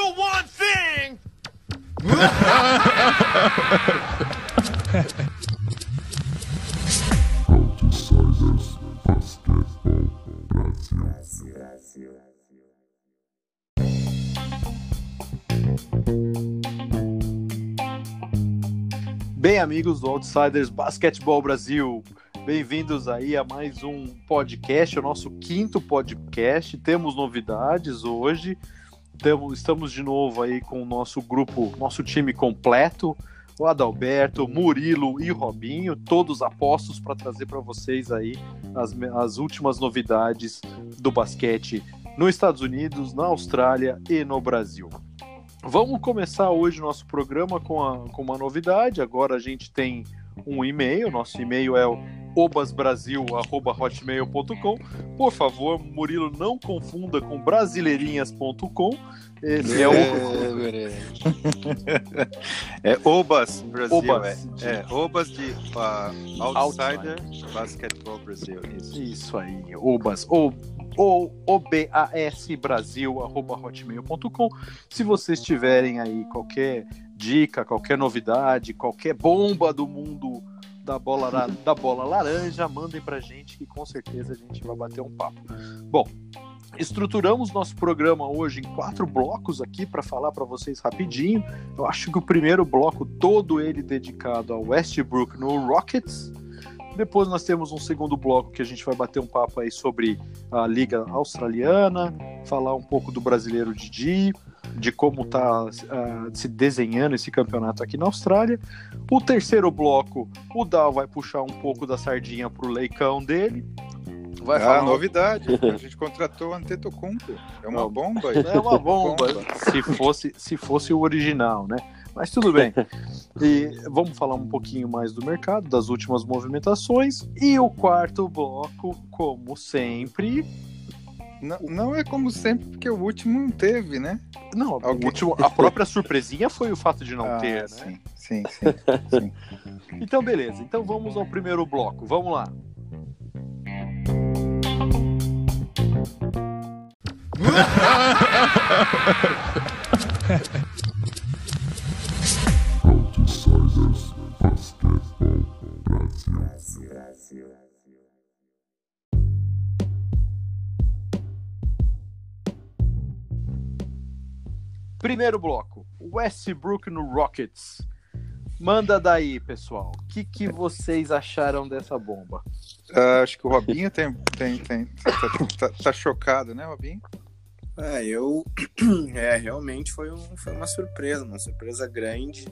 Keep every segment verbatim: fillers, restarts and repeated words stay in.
know one thing. Outsiders Basketball Brasil. Bem, amigos do Outsiders Basketball Brasil, bem-vindos aí a mais um podcast, o nosso quinto podcast. Temos novidades hoje, Temos, estamos de novo aí com o nosso grupo, nosso time completo, o Adalberto, Murilo e Robinho, todos apostos para trazer para vocês aí as, as últimas novidades do basquete nos Estados Unidos, na Austrália e no Brasil. Vamos começar hoje o nosso programa com, a, com uma novidade. Agora a gente tem um e-mail, nosso e-mail é o obasbrasil arroba hotmail ponto com. Por favor, Murilo, não confunda com brasileirinhas ponto com. Esse é, é o... é Obas Brasil, Obas. É, é Obas de uh, Outsider Basketball Brasil. Isso, Isso aí, Obas. Ou ou obasbrasil arroba hotmail ponto com. Se vocês tiverem aí qualquer dica, qualquer novidade, qualquer bomba do mundo da bola, da bola laranja, mandem pra gente que com certeza a gente vai bater um papo. Bom, estruturamos nosso programa hoje em quatro blocos aqui para falar para vocês rapidinho. Eu acho que o primeiro bloco, todo ele dedicado ao Westbrook no Rockets. Depois nós temos um segundo bloco que a gente vai bater um papo aí sobre a Liga Australiana, falar um pouco do brasileiro Didi, de como está uh, se desenhando esse campeonato aqui na Austrália. O terceiro bloco, o Dal vai puxar um pouco da sardinha pro leicão dele. Vai ah, falar novidade, a gente contratou o Antetokounmpo. É uma bomba. É uma bomba, se fosse, se fosse o original, né? Mas tudo bem. E vamos falar um pouquinho mais do mercado, das últimas movimentações. E o quarto bloco, como sempre... Não, não é como sempre, porque o último não teve, né? Não, o último, a própria surpresinha foi o fato de não ah, ter, né? Sim, sim, sim, sim. Então, beleza. Então vamos ao primeiro bloco. Vamos lá. Outsiders Basketball Brasil. Primeiro bloco, Westbrook no Rockets. Manda daí, pessoal. O que, que vocês acharam dessa bomba? Uh, acho que o Robinho tem, tem, tem, tá, tá, tá chocado, né, Robinho? É, eu... É, realmente foi, um, foi uma surpresa, uma surpresa grande.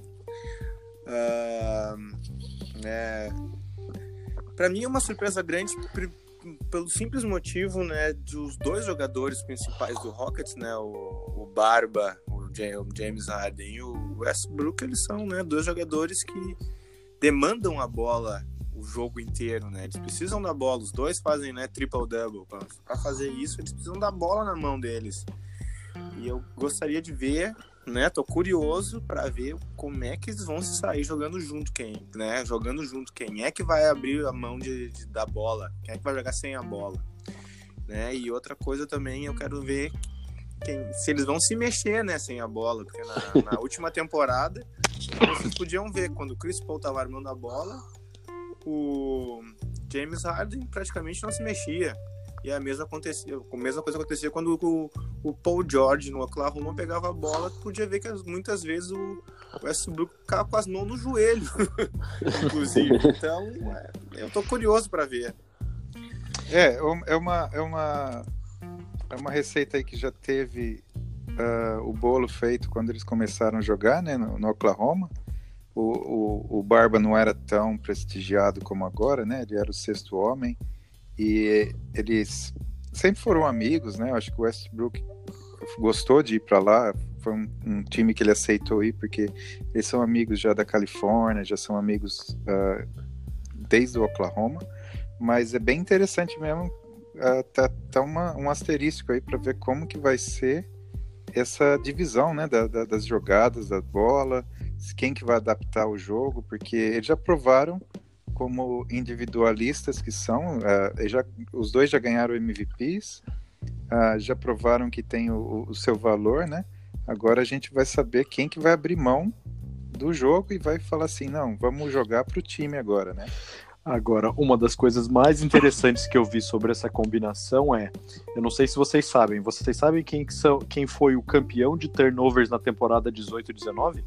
Uh, é, para mim é uma surpresa grande p- pelo simples motivo, né, dos dois jogadores principais do Rockets, né, o, o Barba, o James Harden e o Westbrook, eles são, né, dois jogadores que demandam a bola o jogo inteiro, né, eles precisam da bola, os dois fazem, né, triple-double, para fazer isso eles precisam da bola na mão deles, e eu gostaria de ver, né, tô curioso para ver como é que eles vão se sair jogando junto, quem, né, jogando junto, quem é que vai abrir a mão de, de, da bola, quem é que vai jogar sem a bola, né, e outra coisa também eu quero ver quem, se eles vão se mexer, né, sem a bola, porque na, na última temporada vocês podiam ver, quando o Chris Paul tava armando a bola, o James Harden praticamente não se mexia. E a mesma, acontecia, a mesma coisa acontecia quando o, o Paul George no Oklahoma pegava a bola, podia ver que muitas vezes o Westbrook ficava com as mãos no joelho, inclusive. Então, é, eu tô curioso para ver. É, é uma, é, uma, é uma receita aí que já teve uh, o bolo feito quando eles começaram a jogar, né, no, no Oklahoma. O, o, o Barba não era tão prestigiado como agora, né? Ele era o sexto homem. E eles sempre foram amigos, né? Eu acho que o Westbrook gostou de ir para lá. Foi um, um time que ele aceitou ir, porque eles são amigos já da Califórnia, já são amigos uh, desde o Oklahoma. Mas é bem interessante mesmo. Uh, tá tá uma, um asterisco aí para ver como que vai ser essa divisão, né? Da, da, das jogadas, da bola, quem que vai adaptar o jogo, porque eles já provaram como individualistas que são, uh, já, os dois já ganharam M V Ps, uh, já provaram que tem o, o seu valor, né? Agora a gente vai saber quem que vai abrir mão do jogo e vai falar assim, não, vamos jogar pro time agora, né? Agora, uma das coisas mais interessantes que eu vi sobre essa combinação é, eu não sei se vocês sabem, vocês sabem quem, que são, quem foi o campeão de turnovers na temporada dezoito dezenove?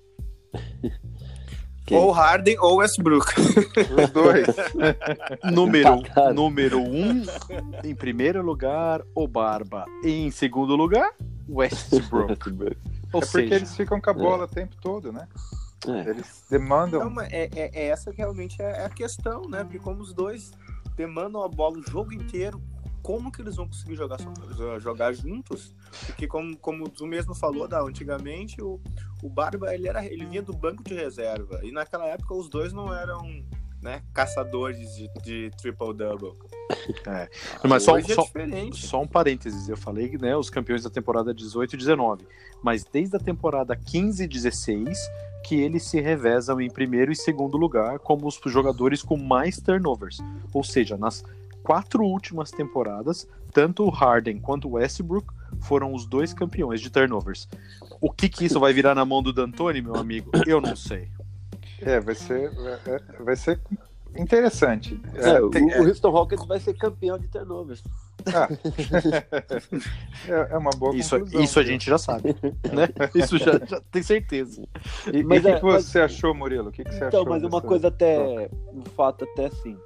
Quem? Ou Harden ou Westbrook. Os dois. Número, Empatado. número um, em primeiro lugar, o Barba. E em segundo lugar, Westbrook. Ou É porque seja, eles ficam com a bola o tempo todo, né? É. Eles demandam. Não, mas é, é, é essa que realmente é, é a questão, né? Porque como os dois demandam a bola o jogo inteiro, como que eles vão conseguir jogar, só- jogar juntos? Porque como, como tu mesmo falou, da antigamente o, o Barba ele, era, ele vinha do banco de reserva. E naquela época os dois não eram, né, caçadores de, de triple-double. É. Mas só, Hoje é só, diferente. só um parênteses, eu falei, né, os campeões da temporada dezoito e dezenove, mas desde a temporada quinze e dezesseis que eles se revezam em primeiro e segundo lugar como os jogadores com mais turnovers, ou seja, nas quatro últimas temporadas, tanto o Harden quanto o Westbrook foram os dois campeões de turnovers. O que que isso vai virar na mão do D'Antoni, meu amigo? Eu não sei. É, vai ser, vai, vai ser interessante. É, É, o, tem- o Houston Rockets vai ser campeão de turnovers. ah, é, é uma boa Isso, conclusão. isso a gente já sabe, né? Isso já, já tem certeza. E o Mas que, é, que mas- você achou, Murilo? O que, que você Então, achou? mas uma dessa- coisa até, um fato até assim,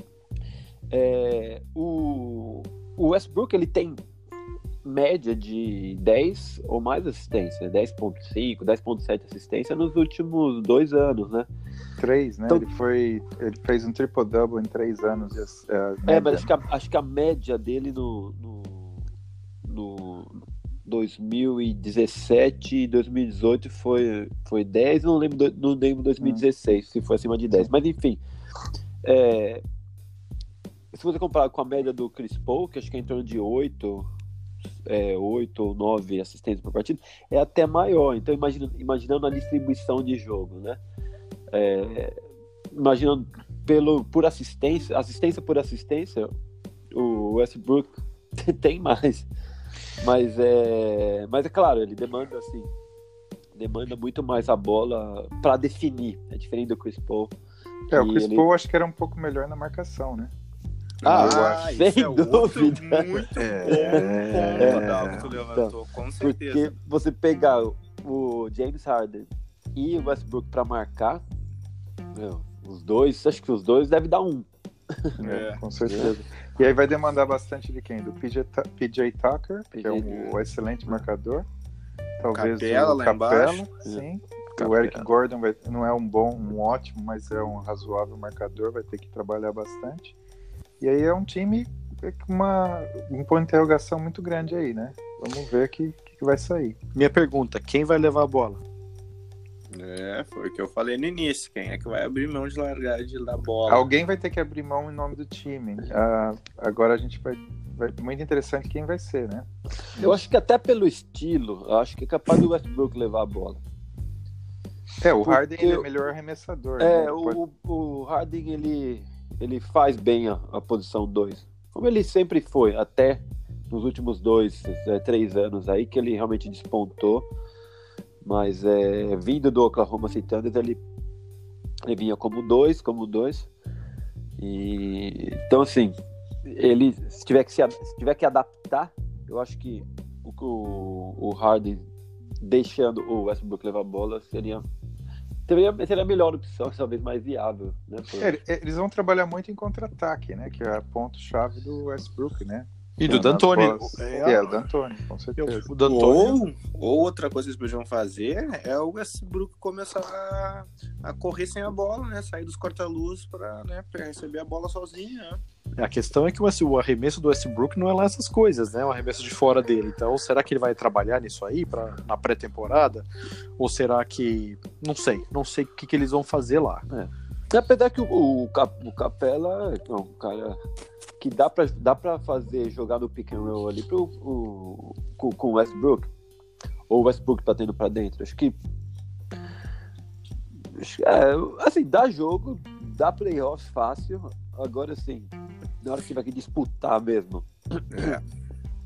é, o, o Westbrook ele tem média de dez ou mais assistência, dez ponto cinco, dez ponto sete assistência nos últimos dois anos, né? Três, né? Então- Ele, foi, ele fez um triple-double em três anos. e as- a É, média- mas acho que a, acho que a média dele no, no, no dois mil e dezessete e dois mil e dezoito foi, foi dez, não lembro, do- não lembro dois mil e dezesseis se foi acima de dez, mas enfim, é, se você comparar com a média do Chris Paul, que acho que é em torno de oito, é, oito ou nove assistências por partida, é até maior. Então, imagina, imaginando a distribuição de jogo, né? É, imaginando pelo, por assistência, assistência por assistência, o Westbrook tem mais. Mas é, mas é claro, ele demanda assim, demanda muito mais a bola para definir. É diferente do Chris Paul. É, o que Chris ele- Paul acho que era um pouco melhor na marcação, né? Ah, eu acho. isso sem é outro dúvida. muito É. bom ponto, Adalto, que tu levantou, com certeza. Porque você pegar o James Harden e o Westbrook para marcar, meu, os dois, acho que os dois devem dar um. É, É. com certeza. E aí vai demandar bastante de quem? Do P J, Ta- P J Tucker, que é um, um excelente marcador. Talvez Capela o lá Capela, embaixo. sim. O Capela. Eric Gordon vai- não é um bom, um ótimo, mas é um razoável marcador, vai ter que trabalhar bastante. E aí é um time com uma, um ponto de interrogação muito grande aí, né? Vamos ver o que, que, que vai sair. Minha pergunta, quem vai levar a bola? É, foi o que eu falei no início. Quem é que vai abrir mão de largar de dar bola? Alguém vai ter que abrir mão em nome do time. Ah, agora a gente vai, vai. Muito interessante quem vai ser, né? Eu acho que até pelo estilo, eu acho que é capaz do Westbrook levar a bola. É, o Porque Harden ele é eu- melhor arremessador. É, né? Ele pode- o, o Harden ele, ele faz bem a, a posição dois. Como ele sempre foi, até nos últimos dois, é, três anos aí, que ele realmente despontou. Mas é, vindo do Oklahoma City Thunder, ele, ele vinha como dois, como dois. E, então, assim, ele se tiver, que se, se tiver que adaptar, eu acho que o, o, o Harden deixando o Westbrook levar a bola seria, seria, seria a melhor opção, talvez mais viável, né? Por- É, eles vão trabalhar muito em contra-ataque, né? Que é a ponto-chave do Westbrook, né? E do Nas D'Antoni. bolas- É, o D'Antoni, com certeza. O D'Antoni. Ou, ou outra coisa que eles podiam fazer é o Westbrook começar a, a correr sem a bola, né? Sair dos corta-luz para, né, pra receber a bola sozinho, né? A questão é que o, West- o arremesso do Westbrook não é lá essas coisas, né? O arremesso de fora dele. Então, será que ele vai trabalhar nisso aí pra, na pré-temporada? Ou será que... Não sei. Não sei o que, que eles vão fazer lá. Apesar que o, o, Cap- o Capela é um cara que dá pra, dá pra fazer, jogar no pick and roll ali pro, o, com, com o Westbrook. Ou o Westbrook tá tendo pra dentro. Acho que. acho que, É, assim, dá jogo, dá playoffs fácil. Agora, assim, na hora que vai disputar mesmo. É.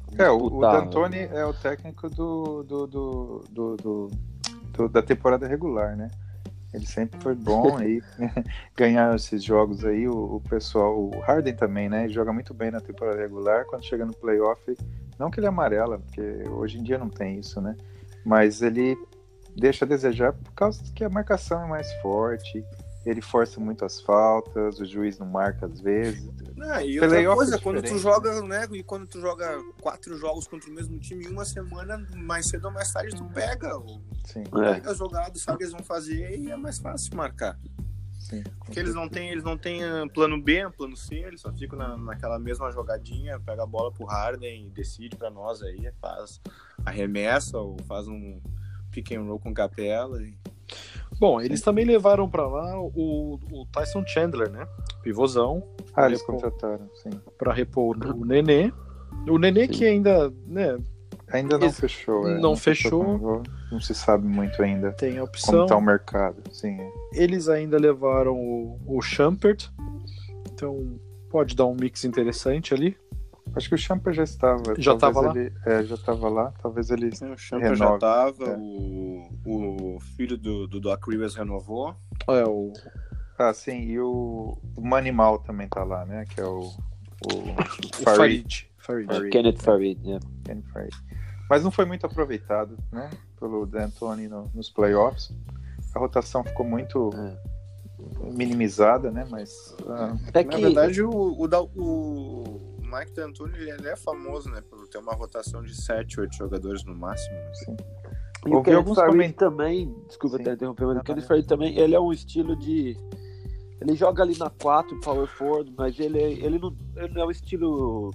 É, o, o disputar. D'Antoni é o técnico do, do, do, do, do- do- da temporada regular, né? Ele sempre foi bom aí ganhar esses jogos aí. O, o pessoal, o Harden também, né? Ele joga muito bem na temporada regular. Quando chega no playoff, não que ele amarela, porque hoje em dia não tem isso, né? Mas ele deixa a desejar por causa que a marcação é mais forte. Ele força muito as faltas, o juiz não marca às vezes. Não, e outra Playoff coisa, é quando tu diferente, joga, né? E quando tu joga quatro jogos contra o mesmo time em uma semana, mais cedo ou mais tarde tu pega. o- Sim, É. Pega as jogadas, sabe o que eles vão fazer e é mais fácil marcar. sim. Porque eles não têm, eles não têm ah, plano B, plano C, eles só ficam na, naquela mesma jogadinha, pega a bola pro Harden e decide pra nós aí, faz arremessa ou faz um pick and roll com capela. E... Bom, eles também levaram pra lá o, o Tyson Chandler, né? Pivôzão, Ah, eles Repor- contrataram, sim. pra repor o Nenê. O Nenê Sim. que ainda, né, Ainda não Ex- fechou, é. não fechou. como- Não se sabe muito ainda tem a como opção. tá o mercado. Sim, é. Eles ainda levaram o, o Shumpert, então pode dar um mix interessante ali. Acho que o Champa já estava. Já talvez tava lá? ele- É, já estava lá. Talvez ele. O Champa já Renove, tava, é. o, o filho do, do Doc Rivers renovou. É, o, Ah, sim. E o, o Manimal também tá lá, né? Que é o. O, o Farid. Farid. Farid. Farid. Kenneth Farid, né? Ken Farid. Mas não foi muito aproveitado, né? Pelo D'Antoni no, nos playoffs. A rotação ficou muito É. minimizada, né? Mas. ah, É Na que verdade, o, o, da- o Mike D'Antoni ele ele é famoso, né? Por ter uma rotação de sete, oito jogadores no máximo. sim. E o Ouvi Kenneth alguns Farid coment- também, desculpa Sim. até interromper, mas Não, o Kenneth não. Farid também, ele é um estilo de... Ele joga ali na quatro, power forward, mas ele, é- ele, não, ele não é um estilo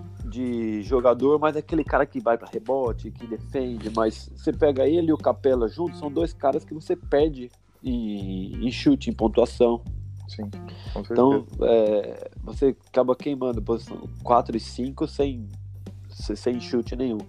de jogador, mas é aquele cara que vai pra rebote, que defende, mas você pega ele e o Capela juntos, são dois caras que você perde em, em chute, em pontuação. Sim, com certeza. Então, é, você acaba queimando a posição quatro e cinco sem, sem chute nenhum.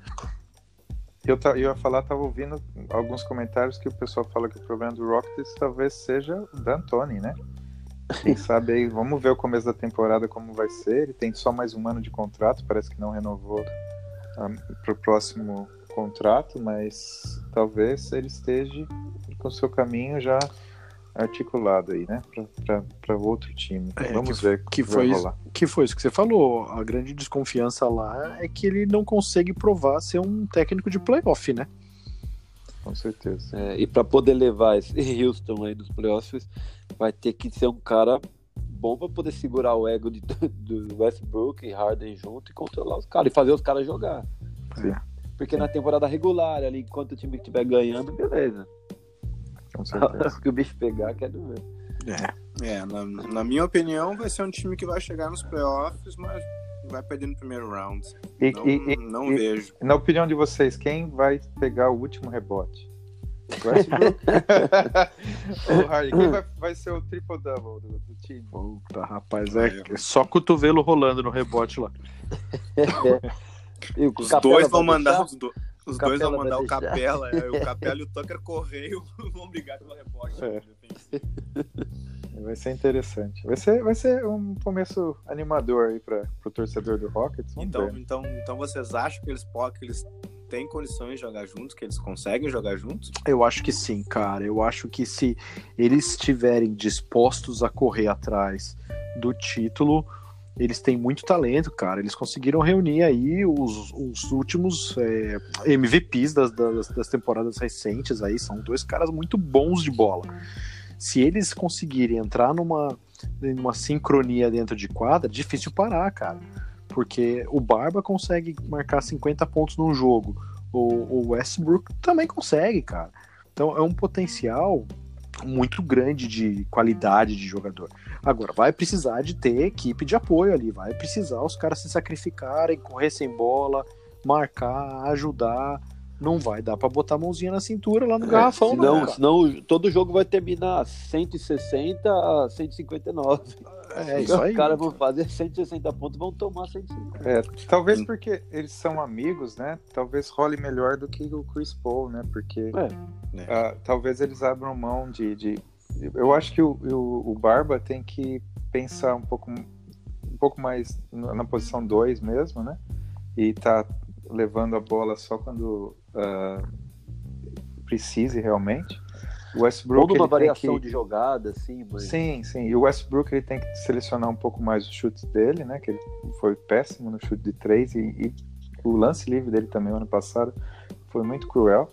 Eu, ta- eu ia falar, tava ouvindo alguns comentários que o pessoal fala que o problema do Rockets talvez seja o D'Antoni, né? Quem sabe aí, vamos ver o começo da temporada como vai ser. Ele tem só mais um ano de contrato, parece que não renovou para o próximo contrato, mas talvez ele esteja com o seu caminho já articulado aí, né? Para outro time. É, vamos que- ver o que vai foi isso. rolar. Que foi isso que você falou. A grande desconfiança lá é que ele não consegue provar ser um técnico de playoff, né? Com certeza. É, e para poder levar esse Houston aí nos playoffs, vai ter que ser um cara bom para poder segurar o ego de, do Westbrook e Harden junto e controlar os caras e fazer os caras jogar. Sim. Porque na temporada regular, ali, enquanto o time estiver ganhando, beleza. Com A certeza. hora que o bicho pegar, quero ver. É. É, na, na minha opinião, vai ser um time que vai chegar nos playoffs, mas vai perder no primeiro round. E, Não, e- e- não e- vejo. na opinião de vocês, quem vai pegar o último rebote? Westbrook? Ou Harden? Quem vai, vai ser o triple-double do, do time? Puta, rapaz, é é só cotovelo rolando no rebote lá. E o Os Capela dois vai vão mandar, deixar? os, do- os O dois vão Capela mandar vai o deixar? Capela, é, o Capela e o Tucker Correio vão brigar pelo rebote. É. Vai ser interessante. Vai ser, vai ser um começo animador aí para o torcedor do Rockets. Vamos Então, ver. então, então vocês acham que eles podem, que eles têm condições de jogar juntos, que eles conseguem jogar juntos? Eu acho que sim, cara. Eu acho que se eles estiverem dispostos a correr atrás do título, eles têm muito talento, cara. Eles conseguiram reunir aí os, os últimos é, M V Ps das, das, das temporadas recentes aí. São dois caras muito bons de bola. Se eles conseguirem entrar numa, numa sincronia dentro de quadra, difícil parar, cara. Porque o Barba consegue marcar cinquenta pontos num jogo. O, o Westbrook também consegue, cara. Então é um potencial muito grande de qualidade de jogador. Agora, vai precisar de ter equipe de apoio ali. Vai precisar os caras se sacrificarem, correr sem bola, marcar, ajudar. Não vai dar pra botar a mãozinha na cintura lá no garrafão, senão, não, cara. senão todo jogo vai terminar cento e sessenta a cento e cinquenta e nove. É isso aí. Os caras vão fazer cento e sessenta pontos e vão tomar cento e cinquenta. É, talvez porque eles são amigos, né? Talvez role melhor do que o Chris Paul, né? Porque É. ah, talvez eles abram mão de, de... Eu acho que o, o, o Barba tem que pensar um pouco, um pouco mais na na posição dois mesmo, né? e tá levando a bola só quando uh, precise realmente. O Westbrook, Ou numa ele tem variação que... de jogada, assim, mas... Sim, sim. E o Westbrook, ele tem que selecionar um pouco mais os chutes dele, né? Que ele foi péssimo no chute de três, e, e o lance livre dele também, ano passado, foi muito cruel.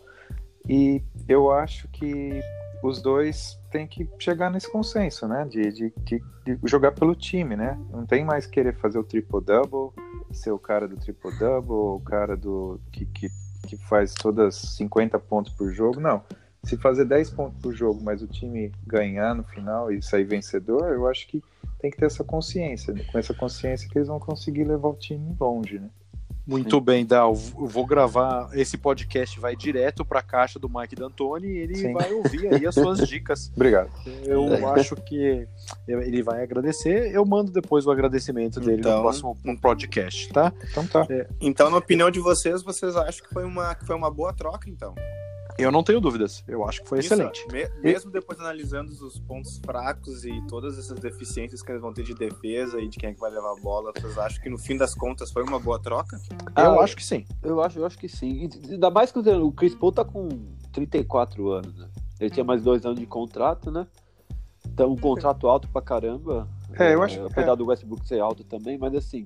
E eu acho que os dois têm que chegar nesse consenso, né? De, de, de, de jogar pelo time, né? Não tem mais querer fazer o triple-double, ser o cara do triple-double, o cara do que, que, que faz todas cinquenta pontos por jogo. Não. Se fazer dez pontos por jogo, mas o time ganhar no final e sair vencedor, eu acho que tem que ter essa consciência. Né? Com essa consciência que eles vão conseguir levar o time longe, né? Muito Sim. bem, Dal. Eu vou gravar esse podcast, vai direto para a caixa do Mike D'Antoni e ele Sim. vai ouvir aí as suas dicas. Obrigado. Eu é. acho que ele vai agradecer. Eu mando depois o agradecimento dele então, no próximo um podcast, tá? Então tá. É. Então, na opinião de vocês, vocês acham que foi uma, que foi uma boa troca, então? Eu não tenho dúvidas. Eu acho que foi Isso, excelente. Me, mesmo depois analisando os pontos fracos e todas essas deficiências que eles vão ter de defesa e de quem é que vai levar a bola, vocês acham que no fim das contas foi uma boa troca? Ah, eu acho que sim. Eu acho, eu acho que sim. Ainda mais que o Chris Paul tá com trinta e quatro anos, né? Ele tinha mais dois anos de contrato, né? Então, um contrato alto pra caramba. É, eu acho é, Apesar é. do Westbrook ser alto também, mas assim,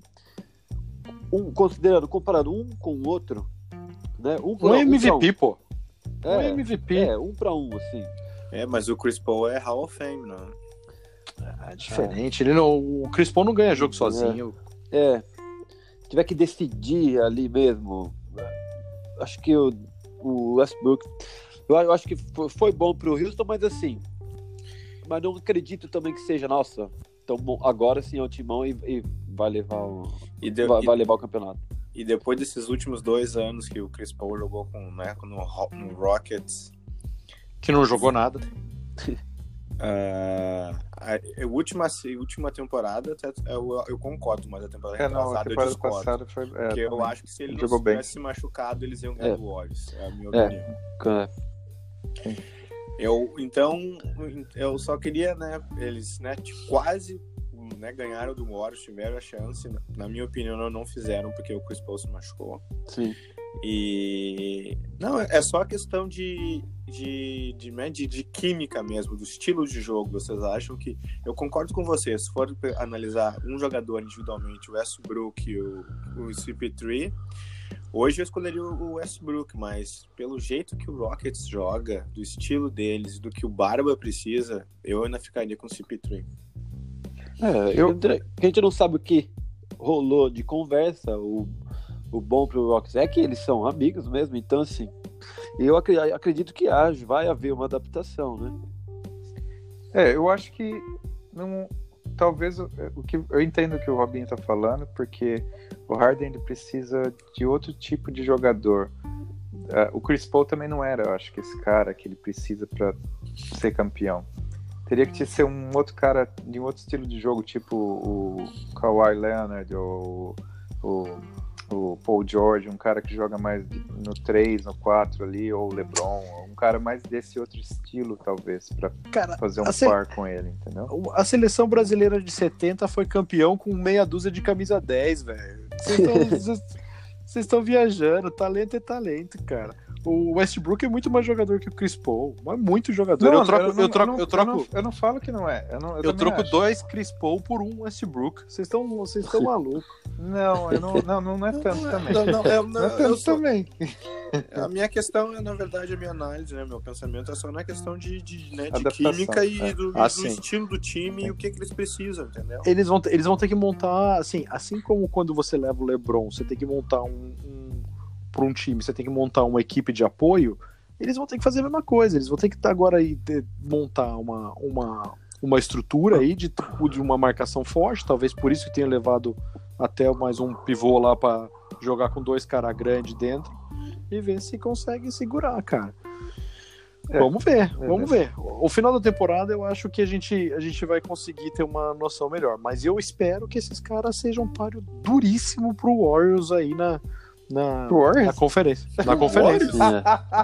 um, considerando, comparando um com o outro, né? Um, um M V P, um, pô. É, um M V P. É, um pra um, assim. É, mas o Chris Paul é Hall of Fame, não? É diferente. É. Ele não, o Chris Paul não ganha jogo sozinho. É. é. Se tiver que decidir ali mesmo, acho que o, o Westbrook, eu, eu acho que foi, foi bom pro Houston, mas assim, mas não acredito também que seja, nossa, então agora sim é o timão e, e vai levar o, e deu, vai, e... vai levar o campeonato. E depois desses últimos dois anos que o Chris Paul jogou com, né, no, no Rockets... Que não jogou nada. Uh, a, a, última, a última temporada, até, eu, eu concordo, mas a temporada é, não, a temporada eu discordo. Passada foi, é, porque eu acho que se ele, ele não tivesse se machucado, eles iam ganhar é. do Warriors. É a minha opinião. É. Eu, então, eu só queria, né, eles né, quase... Né, ganharam do Warriors, tiveram a chance, na minha opinião não, não fizeram porque o Chris Paul se machucou. Sim. E não, é só questão de de, de, de, de química mesmo, do estilo de jogo. Vocês acham que, eu concordo com vocês, se for analisar um jogador individualmente, o Westbrook e o, o C P três, hoje eu escolheria o Westbrook, mas pelo jeito que o Rockets joga, do estilo deles, do que o Barba precisa, eu ainda ficaria com o C P três. É, eu... a gente não sabe o que rolou de conversa. O, o bom pro Rockets é que eles são amigos mesmo, então assim, eu acredito que haja, vai haver uma adaptação, né? É, eu acho que não, talvez o, o que eu entendo o que o Robinho tá falando, porque o Harden ele precisa de outro tipo de jogador. Uh, o Chris Paul também não era, eu acho, que esse cara que ele precisa para ser campeão. Teria que ser um outro cara de um outro estilo de jogo, tipo o Kawhi Leonard ou o, o Paul George, um cara que joga mais no três, no quatro ali, ou o LeBron, um cara mais desse outro estilo, talvez, para fazer um par se... com ele, entendeu? A seleção brasileira de setenta foi campeão com meia dúzia de camisa dez, velho. Vocês estão viajando, talento é talento, cara. O Westbrook é muito mais jogador que o Chris Paul, mas muito jogador. Não, eu troco, eu, não, eu troco, eu, não, eu troco. Eu não, eu não falo que não é. Eu, não, eu, eu troco acho. dois Chris Paul por um Westbrook. Vocês estão, vocês estão malucos. Não, eu não, não, não é tanto não, também. Não, não, eu, não, não é tanto sou... também. A minha questão é, na verdade, a minha análise, né? Meu pensamento é só na questão de, de, né, de química e é. do, ah, do estilo do time sim. E o que, que eles precisam, entendeu? Eles vão, ter, eles vão ter que montar, assim, assim como quando você leva o LeBron, você tem que montar um, um para um time, você tem que montar uma equipe de apoio. Eles vão ter que fazer a mesma coisa, eles vão ter que estar agora aí ter, montar uma, uma, uma estrutura aí de, de uma marcação forte, talvez por isso que tenha levado até mais um pivô lá para jogar com dois caras grandes dentro e ver se consegue segurar, cara. É, vamos ver, é, vamos é. ver. O final da temporada eu acho que a gente, a gente vai conseguir ter uma noção melhor, mas eu espero que esses caras sejam um páreo duríssimo pro Warriors aí na na, Warriors? na conferência. Na conferência. É.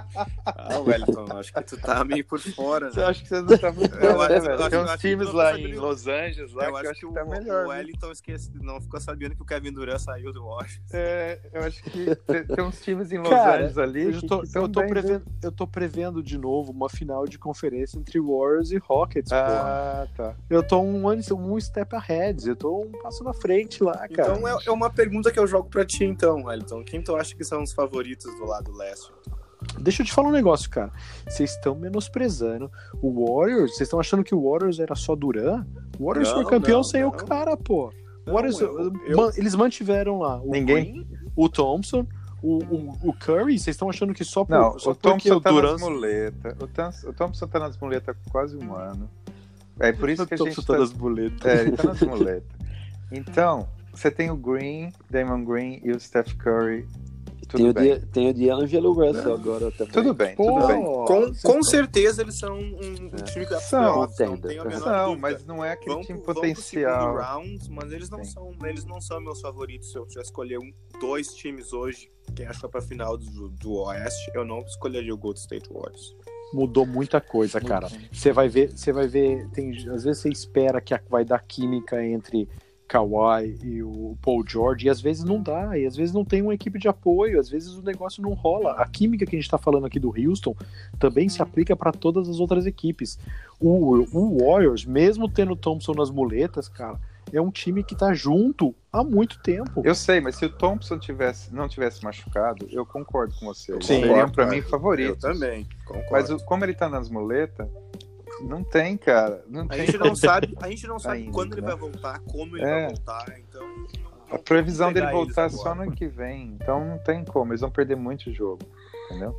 Ah, Wellington, acho que tu tá meio por fora, Você né? acha que você não tá muito Eu bem, né, acho- velho? eu Tem acho- uns acho que times tu não lá tá em sabendo- Los Angeles lá Eu que acho eu acho que que o, tá melhor. o né? Wellington esquece, não ficou sabendo que o Kevin Durant saiu do Washington. É, eu acho que tem, tem uns times em Los Cara, Angeles ali Eu que, tô, que tão eu, tô bem, viu? prevendo, eu tô prevendo de novo uma final de conferência entre Warriors e Rockets. porra. Ah, tá. Eu tô um, um step ahead, eu tô um passo na frente lá, cara. Então é, é uma pergunta que eu jogo pra ti, então, Wellington. Quem tu acha que são os favoritos do lado leste? Deixa eu te falar um negócio, cara. Vocês estão menosprezando o Warriors? Vocês estão achando que o Warriors era só Duran? O Warriors Não, foi campeão não, sem não. o cara, pô. O Não, Warriors, eu- eu- man- eles mantiveram lá o Ninguém- Green, o Thompson, o, o, o Curry. Vocês estão achando que só, por, Não, só o porque Thompson o tá Duran... nas muletas. O, Thompson- o Thompson tá nas muletas há quase um ano. É por isso que a o gente Thompson tá... tá nas boletas. É, ele tá nas muletas. Então, você tem o Green, Damon Green e o Steph Curry. Tem Tudo o, bem. Di- tem o D'Angelo Russell agora também. Tudo bem, Pô, tudo bem. Com, vocês com tão- certeza eles são um, um É. time que dá São, playoffs, não entendo. tenho a menor Não, dúvida. mas não é aquele Vão time pro- vão pro segundo potencial. round, mas eles não, Sim. são, eles não são meus favoritos. Se eu tiver escolher um, dois times hoje, quem acha que é pra final do, do Oeste, eu não escolheria o Golden State Warriors. Mudou muita coisa, cara. Você vai ver, você vai ver, tem, às vezes você espera que a- vai dar química entre Kawhi e o Paul George, e às vezes não dá, e às vezes não tem uma equipe de apoio, às vezes o negócio não rola. A química que a gente tá falando aqui do Houston também se aplica para todas as outras equipes. O, o Warriors, mesmo tendo o Thompson nas muletas, cara, é um time que tá junto há muito tempo. Eu sei, mas se o Thompson tivesse, não tivesse machucado, eu concordo com você. Eles Sim. seriam pra mim Eu favoritos. também, concordo. Mas o- como ele tá nas muletas, não tem, cara. Não A tem. gente não sabe, a gente não sabe Ainda, quando ele né? vai voltar, como ele É. vai voltar, então... não A previsão vamos dele pegar voltar é eles só agora. no ano que vem. Então não tem como. Eles vão perder muito jogo. Entendeu?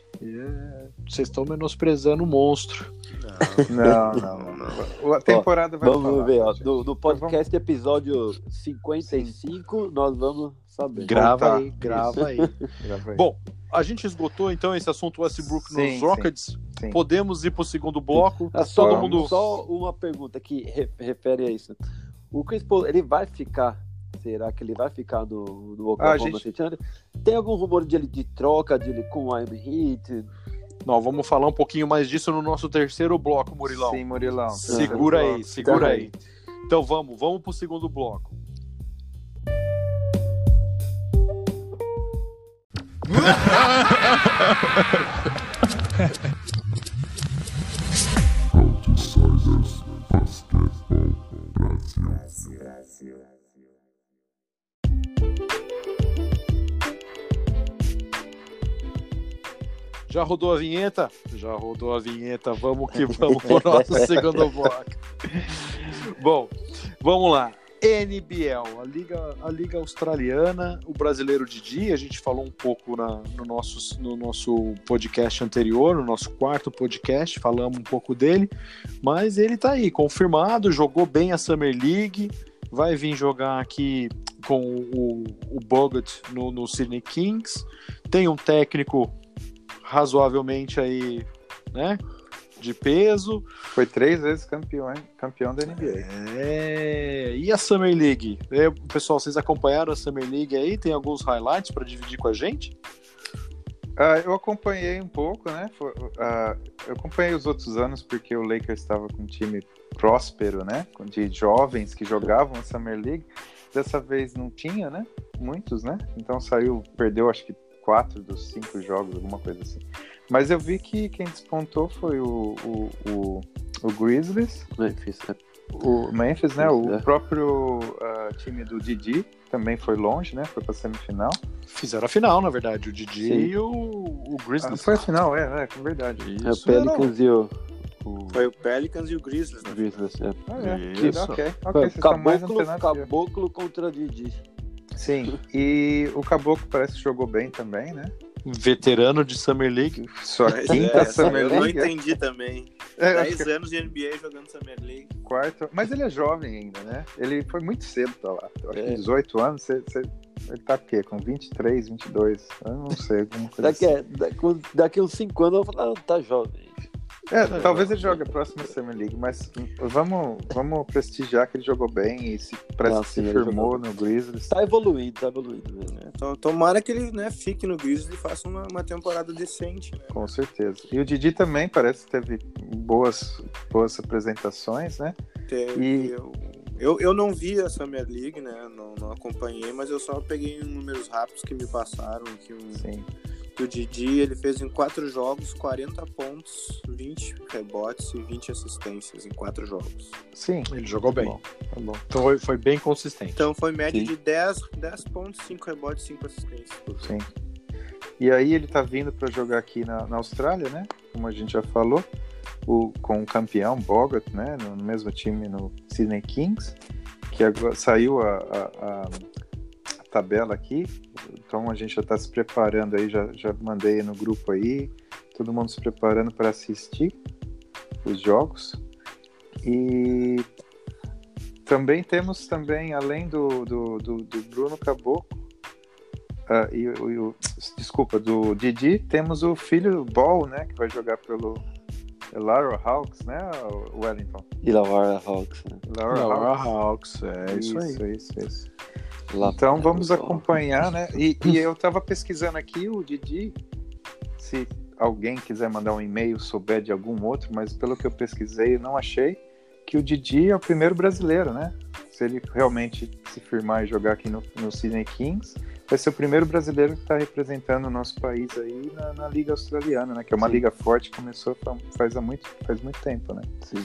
É, vocês estão menosprezando o monstro. Não, não, não. A temporada vai Vamos falar, ver, ó. gente. No, no podcast episódio cinquenta e cinco, nós vamos saber. Grava Voltar. aí, grava aí. Grava aí. Bom, a gente esgotou então esse assunto Westbrook Sim, nos Rockets. sim. Podemos ir pro segundo bloco. Ah, só, Todo mundo. só uma pergunta que re- refere a isso. O Chris Paul, ele vai ficar? Será que ele vai ficar no, no Oklahoma Ah, gente- City Thunder? Tem algum rumor de, ele- de troca dele com o Miami Heat? Não, vamos falar um pouquinho mais disso no nosso terceiro bloco, Murilão. Sim, Murilão. Segura Terceiro aí, bloco. segura Tá aí. Então vamos, vamos pro segundo bloco. Outsiders Basketball Brasil. Já rodou a vinheta? Já rodou a vinheta. Vamos que vamos pro nosso segundo bloco. Bom, vamos lá. N B L, a Liga, a Liga Australiana, o brasileiro Didi, a gente falou um pouco na, no, nosso, no nosso podcast anterior, no nosso quarto podcast, falamos um pouco dele, mas ele tá aí, confirmado, jogou bem a Summer League, vai vir jogar aqui com o, o Bogut no, no Sydney Kings, tem um técnico razoavelmente aí, né, de peso. Foi três vezes campeão, hein? Campeão da N B A. É, e a Summer League? É, pessoal, vocês acompanharam a Summer League aí? Tem alguns highlights para dividir com a gente? Ah, eu acompanhei um pouco, né? Foi, ah, eu acompanhei os outros anos porque o Lakers estava com um time próspero, né? De jovens que jogavam a Summer League. Dessa vez não tinha, né? Muitos, né? Então saiu, perdeu acho que quatro dos cinco jogos, alguma coisa assim. Mas eu vi que quem despontou foi o, o, o, o Grizzlies, Memphis, né? o Memphis, né? O É. próprio ah, time do Didi também foi longe, né? Foi pra semifinal. Fizeram a final, na verdade, o Didi Sim. e o, o Ah, Grizzlies. foi a final, é, é, é verdade. É o Isso. Pelicans e o, o Foi o Pelicans e o Grizzlies, né? Grizzlies. É. Ah, é. Isso. Ok, ok, Foi vocês estão mais Caboclo, antenados que eu. Caboclo contra Didi. Sim, e o Caboclo parece que jogou bem também, né? Veterano de Summer League. Sua Mas quinta é, Summer eu não League, entendi também. é, acho dez que anos de N B A jogando Summer League. é quarto, mas ele é jovem ainda, né? Ele foi muito cedo pra lá. Eu acho que É. dezoito anos, você, você- ele tá o quê? Com vinte e três, vinte e dois? Eu não sei, alguma coisa Daqui, assim. é, daqui, daqui uns cinco anos eu vou falar, ah, tá jovem. É, talvez ele jogue a próxima Summer League, mas vamos, vamos prestigiar que ele jogou bem e se, parece Não, que sim, se ele firmou jogou. no Grizzlies. Tá evoluindo, tá evoluindo. Né? Então, tomara que ele, né, fique no Grizzlies e faça uma, uma temporada decente, né? Com certeza. E o Didi também parece que teve boas, boas apresentações, né? Teve- E- eu, eu, eu não vi a Summer League, né? Não, não acompanhei, mas eu só peguei números rápidos que me passaram. Que, um, Sim. que o Didi ele fez em quatro jogos quarenta pontos, vinte rebotes e vinte assistências em quatro jogos. Sim. Ele jogou bem. Tá bom, tá bom. Então foi, foi bem consistente. Então foi média Sim. de dez, dez pontos, cinco rebotes, cinco assistências por jogo. Sim. E aí ele tá vindo para jogar aqui na, na Austrália, né? Como a gente já falou, o, com o campeão Bogut, né? No, no mesmo time no Sydney Kings, que agora saiu a, a, a- a tabela aqui. Então a gente já está se preparando aí, já, já mandei no grupo aí, todo mundo se preparando para assistir os jogos. E também temos também, além do, do, do, do Bruno Caboclo, ah, e, o- e o- desculpa, do Didi, temos o filho Ball, né, que vai jogar pelo Lara Hawks, né, o Wellington? E Lavara Hawks. Né? Lara Laura Hawks. Hawks, é isso, aí. Isso, isso, isso. Lá- Então vamos acompanhar, né? E, e eu estava pesquisando aqui o Didi, se alguém quiser mandar um e-mail, souber de algum outro, mas pelo que eu pesquisei, eu não achei que o Didi é o primeiro brasileiro, né? Se ele realmente se firmar e jogar aqui no, no Sydney Kings, vai ser o primeiro brasileiro que está representando o nosso país aí na, na Liga Australiana, né? Que é uma Sim. liga forte, começou fa- faz, há muito, faz muito tempo, né? Sim.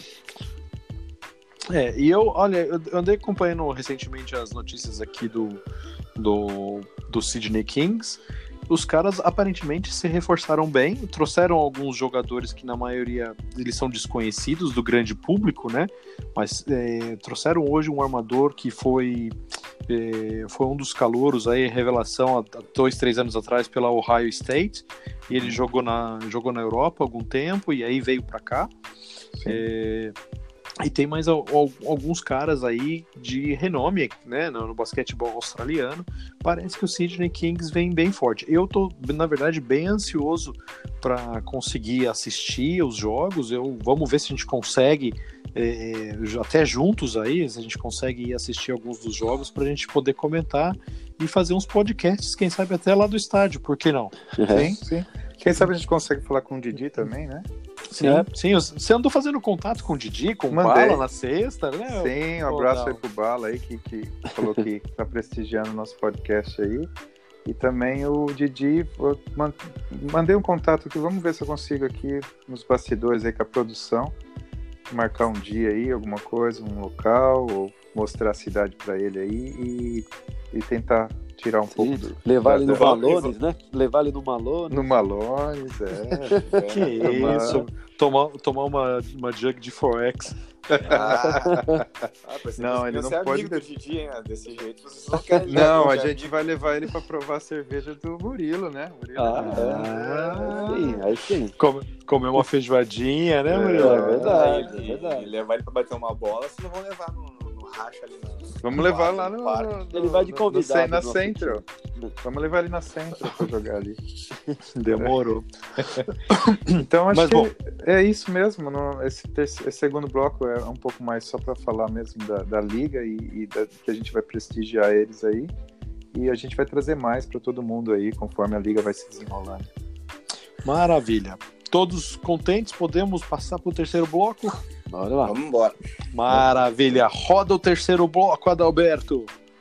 É, e eu, olha, eu eu andei acompanhando recentemente as notícias aqui do, do, do Sydney Kings. Os caras aparentemente se reforçaram bem, trouxeram alguns jogadores que na maioria eles são desconhecidos do grande público, né? Mas é, trouxeram hoje um armador que foi, é, foi um dos calouros aí, revelação há há dois, três anos atrás pela Ohio State. E ele jogou na, jogou na Europa há algum tempo e aí veio para cá. É, e tem mais al- al- alguns caras aí de renome, né, no, no basquetebol australiano. Parece que o Sydney Kings vem bem forte. Eu tô, na verdade, bem ansioso para conseguir assistir os jogos. Eu, vamos ver se a gente consegue, é, até juntos aí, se a gente consegue ir assistir alguns dos jogos para a gente poder comentar e fazer uns podcasts, quem sabe até lá do estádio, por que não? Sim, sim. Quem sabe a gente consegue falar com o Didi também, né? Sim, É. sim. Você andou fazendo contato com o Didi, com o Mandei. Bala na sexta, né? Sim, um Pô, abraço não. aí pro Bala aí, que, que falou que tá prestigiando o nosso podcast aí. E também o Didi, eu man- mandei um contato aqui, vamos ver se eu consigo aqui nos bastidores aí com a produção, marcar um dia aí, alguma coisa, um local, ou mostrar a cidade para ele aí e, e tentar tirar um pouco do, Levar ele no da- Malones, né? Levar ele no Malones. no Malones, é. Que tomar- isso, tomar, tomar uma, uma jug de Forex. Ah, ah, pensei Não, que ele você não ia ser pode- amigo do Didi, hein? Desse jeito vocês não querem. Não, não a querem. gente vai levar ele para provar a cerveja do Murilo, né? Murilo, Ah, é. Sim, aí sim. Come, comer uma feijoadinha, né, É, Murilo? É verdade, E- é verdade. E levar ele pra bater uma bola, vocês não vão levar no, no racha ali na. Vamos levar lá no, parque. no- Ele vai de no- convidado. no- na no nosso Central. time. Vamos levar ele na Central pra jogar ali. Demorou. Então acho Mas, que bom. é isso mesmo. no- esse, terceiro, esse segundo bloco é um pouco mais só para falar mesmo da, da liga e, e da- que a gente vai prestigiar eles aí. E a gente vai trazer mais para todo mundo aí conforme a liga vai se desenrolando. Maravilha. Todos contentes? Podemos passar para o terceiro bloco? Bora lá. Vamos embora. Maravilha. Roda o terceiro bloco, Adalberto.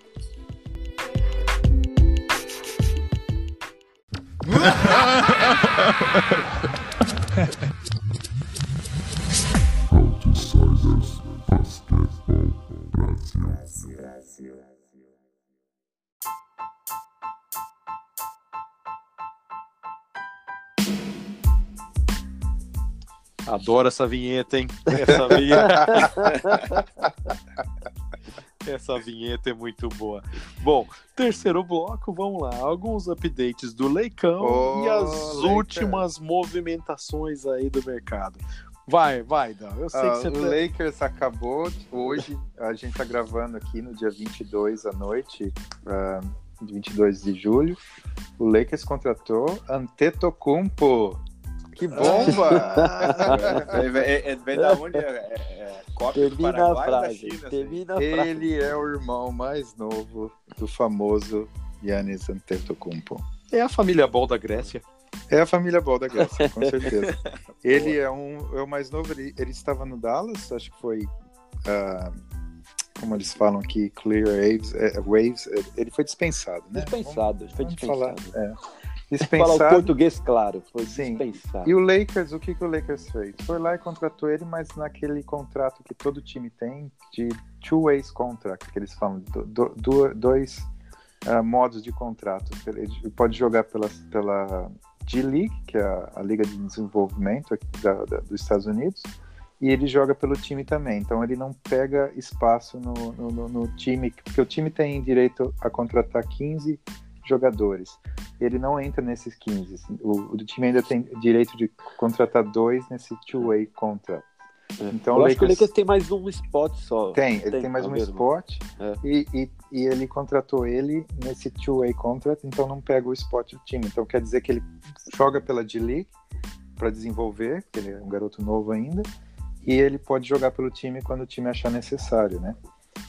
Outsiders Basketball Brasil. Adoro essa vinheta, hein? Essa vinheta. Essa vinheta é muito boa. Bom, terceiro bloco, vamos lá. Alguns updates do Leicão Ô, e as Leicão. últimas movimentações aí do mercado. Vai, vai, Dan. Eu sei Ah, que você o tá... Lakers acabou hoje. A gente tá gravando aqui no dia vinte e dois à noite, ah, vinte e dois de julho. O Lakers contratou Antetokounmpo. Que bomba! É, é, vem da onde? É, é, é cópia do Termina a Paraguai ou da frase. China? Assim? Termina a frase. Ele é o irmão mais novo do famoso Giannis Antetokounmpo. É a família Ball da Grécia. É a família Ball da Grécia, com certeza. Ele é, um, é o mais novo, ele, ele estava no Dallas, acho que foi, uh, como eles falam aqui, Clear Waves, é, Waves ele foi dispensado, né? Dispensado, foi Vamos dispensado. falar, é. Falar o Dispensado. português claro, foi Sim. dispensado. E o Lakers, o que, que o Lakers fez? Foi lá e contratou ele, mas naquele contrato que todo time tem, de two ways contract, que eles falam, do, do, do, dois uh, modos de contrato. Ele pode jogar pela, pela G-League, que é a, a Liga de Desenvolvimento aqui da, da, dos Estados Unidos, e ele joga pelo time também. Então ele não pega espaço no, no, no, no time, porque o time tem direito a contratar quinze jogadores. Ele não entra nesses quinze. O, o time ainda tem direito de contratar dois nesse two-way contract. É. Então, Eu o acho que o Lakers Lakers tem mais um spot só. tem, ele tem, Tem, mais é um mesmo. spot É. e, e, e ele contratou ele nesse two-way contract, então não pega o spot do time. Então quer dizer que ele joga pela G-League para desenvolver, porque ele é um garoto novo ainda, e ele pode jogar pelo time quando o time achar necessário, né?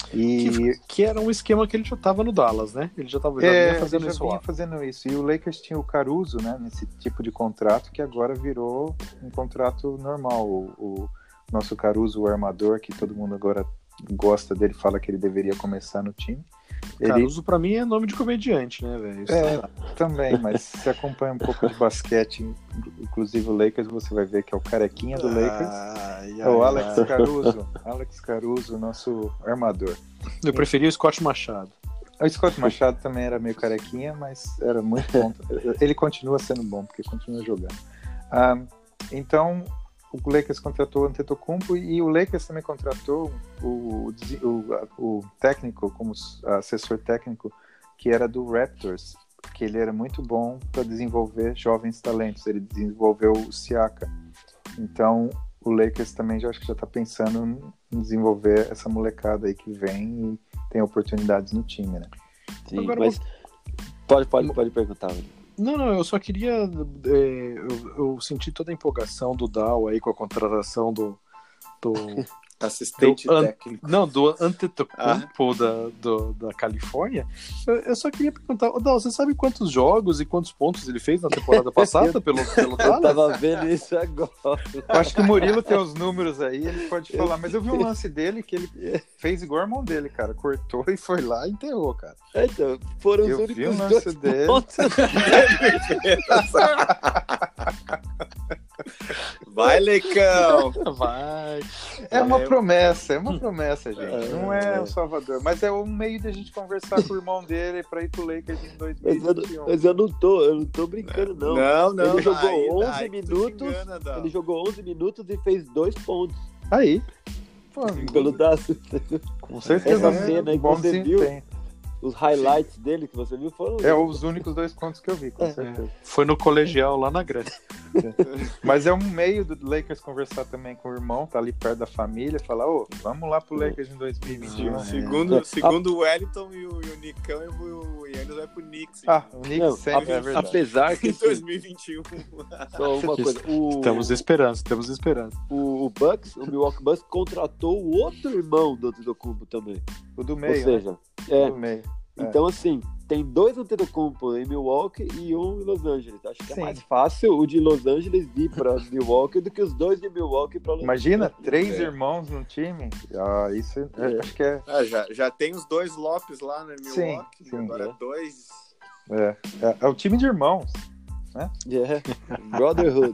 E Que, que era um esquema que ele já tava no Dallas, né? Ele já tava já é, vinha fazendo ele já isso vinha lá. fazendo isso. E o Lakers tinha o Caruso, né, nesse tipo de contrato, que agora virou um contrato normal. O, o nosso Caruso, o armador, que todo mundo agora gosta dele, fala que ele deveria começar no time. Ele Caruso, pra mim, é nome de comediante, né, velho? Isso É, tá- também, mas se acompanha um pouco de basquete, inclusive o Lakers, você vai ver que é o carequinha do Lakers. Ai, É o ai, Alex ai. Caruso. Alex Caruso, nosso armador. Eu preferia o Scott Machado. O Scott Machado também era meio carequinha, mas era muito bom. Ele continua sendo bom, porque continua jogando. Ah, então, o Lakers contratou o Antetokounmpo e o Lakers também contratou o, o, o técnico, como assessor técnico, que era do Raptors, que ele era muito bom para desenvolver jovens talentos. Ele desenvolveu o Siaka. Então, o Lakers também já acho que já está pensando em desenvolver essa molecada aí que vem e tem oportunidades no time, né? Sim, Agora mas pode, pode, pode perguntar. William. Não, não, eu só queria. é, eu, eu senti toda a empolgação do Dow aí com a contratação do. do Assistente do an- técnico. Não, do Antetokounmpo da, do, da Califórnia. Eu, eu só queria perguntar, ô Dow, você sabe quantos jogos e quantos pontos ele fez na temporada passada pelo, pelo Eu Dallas? tava vendo isso agora. Eu acho que o Murilo tem os números aí, ele pode falar, mas eu vi um lance dele que ele fez igual o irmão dele, cara. Cortou e foi lá e enterrou, cara. Então, foram os Eu únicos vi o dois lance dele. pontos. Vai, Lecão! Vai. É uma É. promessa, é uma promessa, gente. Não é É. o Salvador, mas é um meio de a gente conversar com o irmão dele pra ir pro Lakers em Mas eu, não- dois mil e vinte e um. mas eu não tô, eu não tô brincando, não. Não, não. Ele jogou aí- onze aí tu te minutos, engana, Dal. Ele jogou onze minutos e fez dois pontos. Aí, pô, Pelo das, com certeza, Essa cena aí que bom você viu. desempenho. os highlights dele que você viu foram. É os únicos dois pontos que eu vi, com É. certeza. Foi no colegial lá na Grécia. Mas é um meio do Lakers conversar também com o irmão, tá ali perto da família, falar, ô, vamos lá pro Lakers em dois mil e vinte e um. Ah, Segundo, É. segundo o Wellington e o, e o Nicão, e o Yannis vai pro Knicks Ah, o Knicks Não, sempre, a- é verdade. apesar que em assim, dois mil e vinte e um. só uma coisa, o, Estamos esperando, estamos esperando. o, o Bucks, o Milwaukee Bucks contratou o outro irmão do Antetokounmpo também. O do Ou meio, seja, né? é, O do meio. É. então assim, tem dois Antetokounmpo em Milwaukee e um em Los Angeles. Acho que Sim. é mais fácil o de Los Angeles ir para Milwaukee do que os dois de Milwaukee para Los Imagina, Angeles. três É. irmãos no time. Ah, isso é- É. acho que é, Ah, já, já tem os dois Lopes lá no Sim, Milwaukee, sim, agora é. dois. é, é, é o time de irmãos. Yeah. Brotherhood.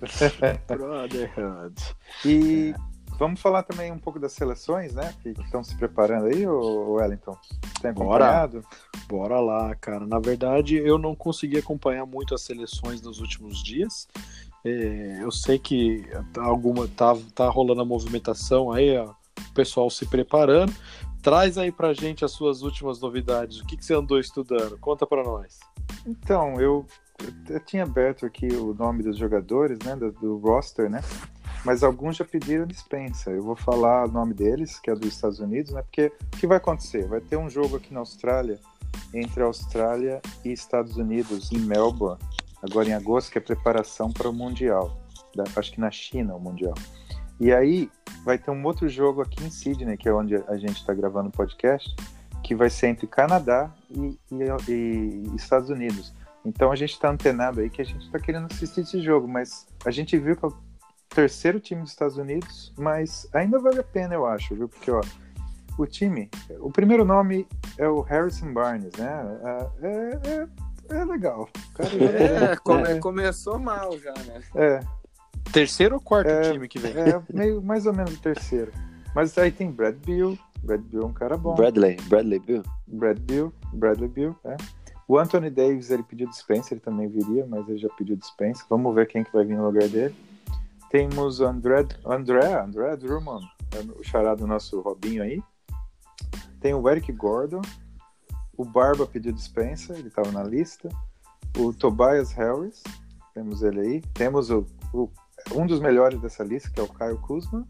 Brotherhood. E vamos falar também um pouco das seleções, né? Que estão se preparando aí, ô Wellington? Tem Bora. acompanhado? Bora lá, cara. Na verdade, eu não consegui acompanhar muito as seleções nos últimos dias. É, eu sei que tá alguma tá, tá rolando a movimentação aí, ó, o pessoal se preparando. Traz aí pra gente as suas últimas novidades. O que, que você andou estudando? Conta pra nós. Então, eu, eu tinha aberto aqui o nome dos jogadores, né? Do, do roster, né? Mas alguns já pediram dispensa. Eu vou falar o nome deles, que é dos Estados Unidos, né? Porque o que vai acontecer? Vai ter um jogo aqui na Austrália, entre Austrália e Estados Unidos, em Melbourne, agora em agosto, que é preparação para o Mundial. da, acho que na China o Mundial. E aí vai ter um outro jogo aqui em Sydney, que é onde a gente está gravando o podcast, que vai ser entre Canadá e, e, e Estados Unidos. Então a gente está antenado aí que a gente está querendo assistir esse jogo, mas a gente viu que é o terceiro time dos Estados Unidos, mas ainda vale a pena, eu acho, viu? Porque, ó, o time, o primeiro nome é o Harrison Barnes, né? É, é, é legal. O cara É, é, come- é, começou mal já, né? é, Terceiro ou quarto É, time que vem? é meio, mais ou menos o terceiro. Mas aí tem Brad Beal. Brad Beal é um cara bom. Bradley, Bradley Bill. Brad Beal, Bradley Beal, é. O Anthony Davis, ele pediu dispensa, ele também viria, mas ele já pediu dispensa. Vamos ver quem que vai vir no lugar dele. Temos o André, André, André Drummond, é o xará do nosso Robinho aí. Tem o Eric Gordon. O Barba pediu dispensa, ele estava na lista. O Tobias Harris, temos ele aí. Temos o, o- um dos melhores dessa lista, que é o Kyle Kuzma,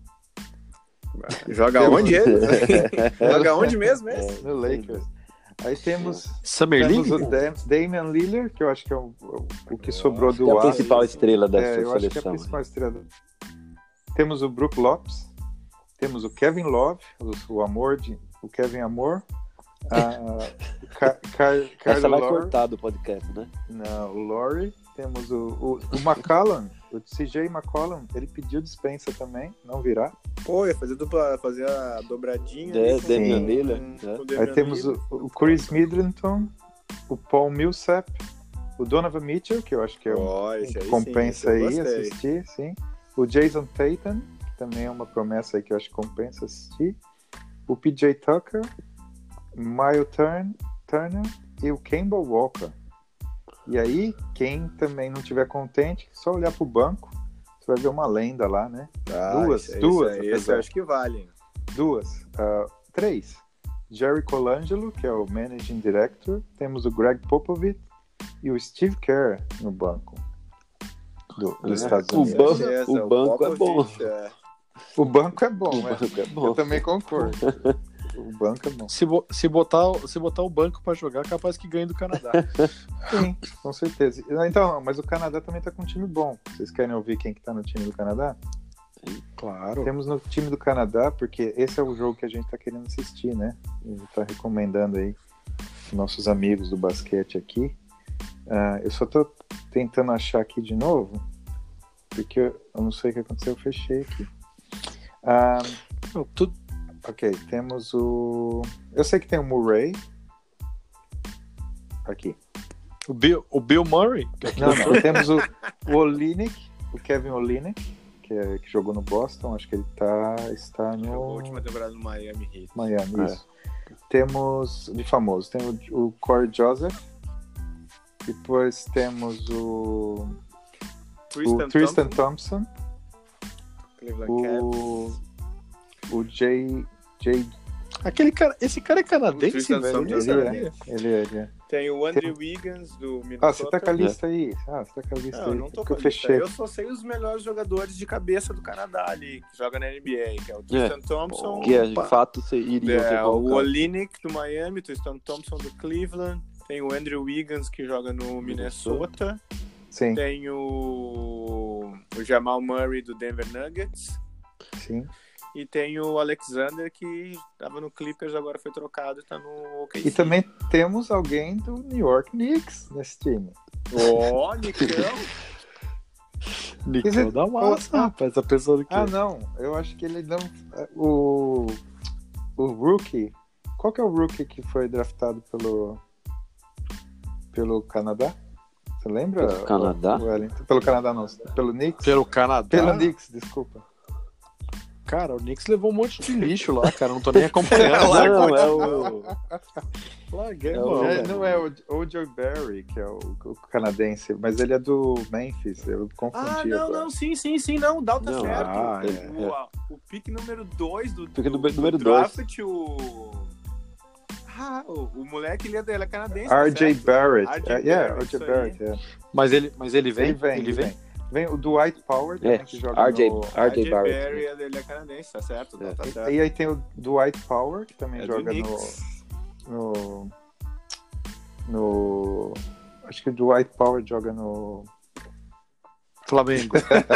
Joga Temos- onde ele? Joga onde mesmo esse? no Lakers. Aí temos, Summer temos League? o Dam- Damian Lillard, que eu acho que é o, o- o que sobrou do É a ar. principal estrela É, dessa eu acho que é a seleção. principal estrela. Temos o Brook Lopes, temos o Kevin Love, o, o amor de, o Kevin Amor, a, Car, Car, Essa Carlo vai Lowry, cortar do podcast, né? não, o Laurie, temos o, o, o McCollum, o C J McCollum, ele pediu dispensa também, não virá. Pô, ia fazer, dupla, fazer a dobradinha. É, ali com- Damian com- Lillard, com né? o Aí Damian temos Lillard. o, o Chris Middleton, o Paul Millsap, o Donovan Mitchell, que eu acho que é um Ó, esse aí sim, compensa esse eu aí gostei. assistir, sim. O Jason Tatum, que também é uma promessa aí que eu acho que compensa assistir. O P J Tucker, Miles Turn, Turner e o Kemba Walker. E aí, quem também não tiver contente, só olhar pro banco, você vai ver uma lenda lá, né? Ah, Duas, esse, duas, Esse, esse apesar. eu acho que vale. hein? Duas, ah, três. Jerry Colangelo, que é o Managing Director. Temos o Greg Popovich e o Steve Kerr no banco do, dos É, Estados o Unidos. banco- Certeza, o banco é bom. Popovich, é. O banco é bom, O é. banco é Eu bom. também concordo. O banco é bom. Se, bo- se, botar, se botar o banco pra jogar, capaz que ganhe do Canadá. Sim, com certeza. Então, mas o Canadá também tá com um time bom. Vocês querem ouvir quem que tá no time do Canadá? Claro. Temos no time do Canadá, porque esse é o jogo que a gente tá querendo assistir, né? E tá recomendando aí nossos amigos do basquete aqui. Ah, eu só tô tentando achar aqui de novo, porque eu não sei o que aconteceu, eu fechei aqui. Ah, Não, tu- ok, temos o... Eu sei que tem o Murray. Aqui. o, Bill, o Bill Murray? Não, não. Temos o, o Olynyk, o Kevin Olynyk, que, é, que jogou no Boston. Acho que ele tá, está Jogou a no última temporada no Miami Heat. Miami. É. Isso. Temos, de famoso, tem o, o Corey Joseph. Depois temos o, Tristan, o Tristan Thompson, Thompson. Cleveland O, Cavs. o Jay... Jay Aquele cara, esse cara é O canadense, Tristan velho? Thompson, Eu não ele sabia. é, ele é, ele é. Tem o Andrew Wiggins do Minnesota. Ah, você tá com a lista aí? Ah, você tá com a lista Não, eu aí. não tô que com eu a lista. fechei. Eu só sei os melhores jogadores de cabeça do Canadá ali, que joga na N B A, que é o Tristan Thompson, Que é, de fato se iriam ter é, o colocado. Olynyk do Miami, o Tristan Thompson do Cleveland, tem o Andrew Wiggins que joga no Minnesota, Sim, tem o, o Jamal Murray do Denver Nuggets sim. e tem o Alexander que estava no Clippers, agora foi trocado e tá no O K C. E também temos alguém do New York Knicks nesse time. Ó, Nicão! Nicão da massa, Ah, rapaz. Tá pensando que... Ah, não. Eu acho que ele não. O. O rookie. Qual que é o rookie que foi draftado pelo. Pelo Canadá? Você lembra? Pelo Canadá? Wellington? Pelo Canadá, não. Pelo Knicks? Pelo Canadá? Pelo Knicks, desculpa. Cara, o Knicks levou um monte de lixo lá, cara. Não tô nem acompanhando. Não, é o... Larguei, É mano. o- É, não é o o Joe Barry, que é o, o canadense, mas ele é do Memphis. Eu confundi Ah, não, agora. não, sim, sim, sim, não, o Dal tá Não, certo. ah, é, o, a- o pique número dois do, Pique do, número- do número draft, dois. o... Ah, o, o moleque, ele é, ele é canadense, R J tá certo? Barrett. R J É, yeah, Barrett, R J isso Barrett, é. Mas ele, mas ele vem? Ele vem, ele vem. Vem o Dwight Power também, É, que joga R J, no... R J Barrett. Barry, ele é canadense, tá certo, É. tá certo. E aí tem o Dwight Power, que também É do joga no, Knicks. no... No... Acho que o Dwight Power joga no... Flamengo.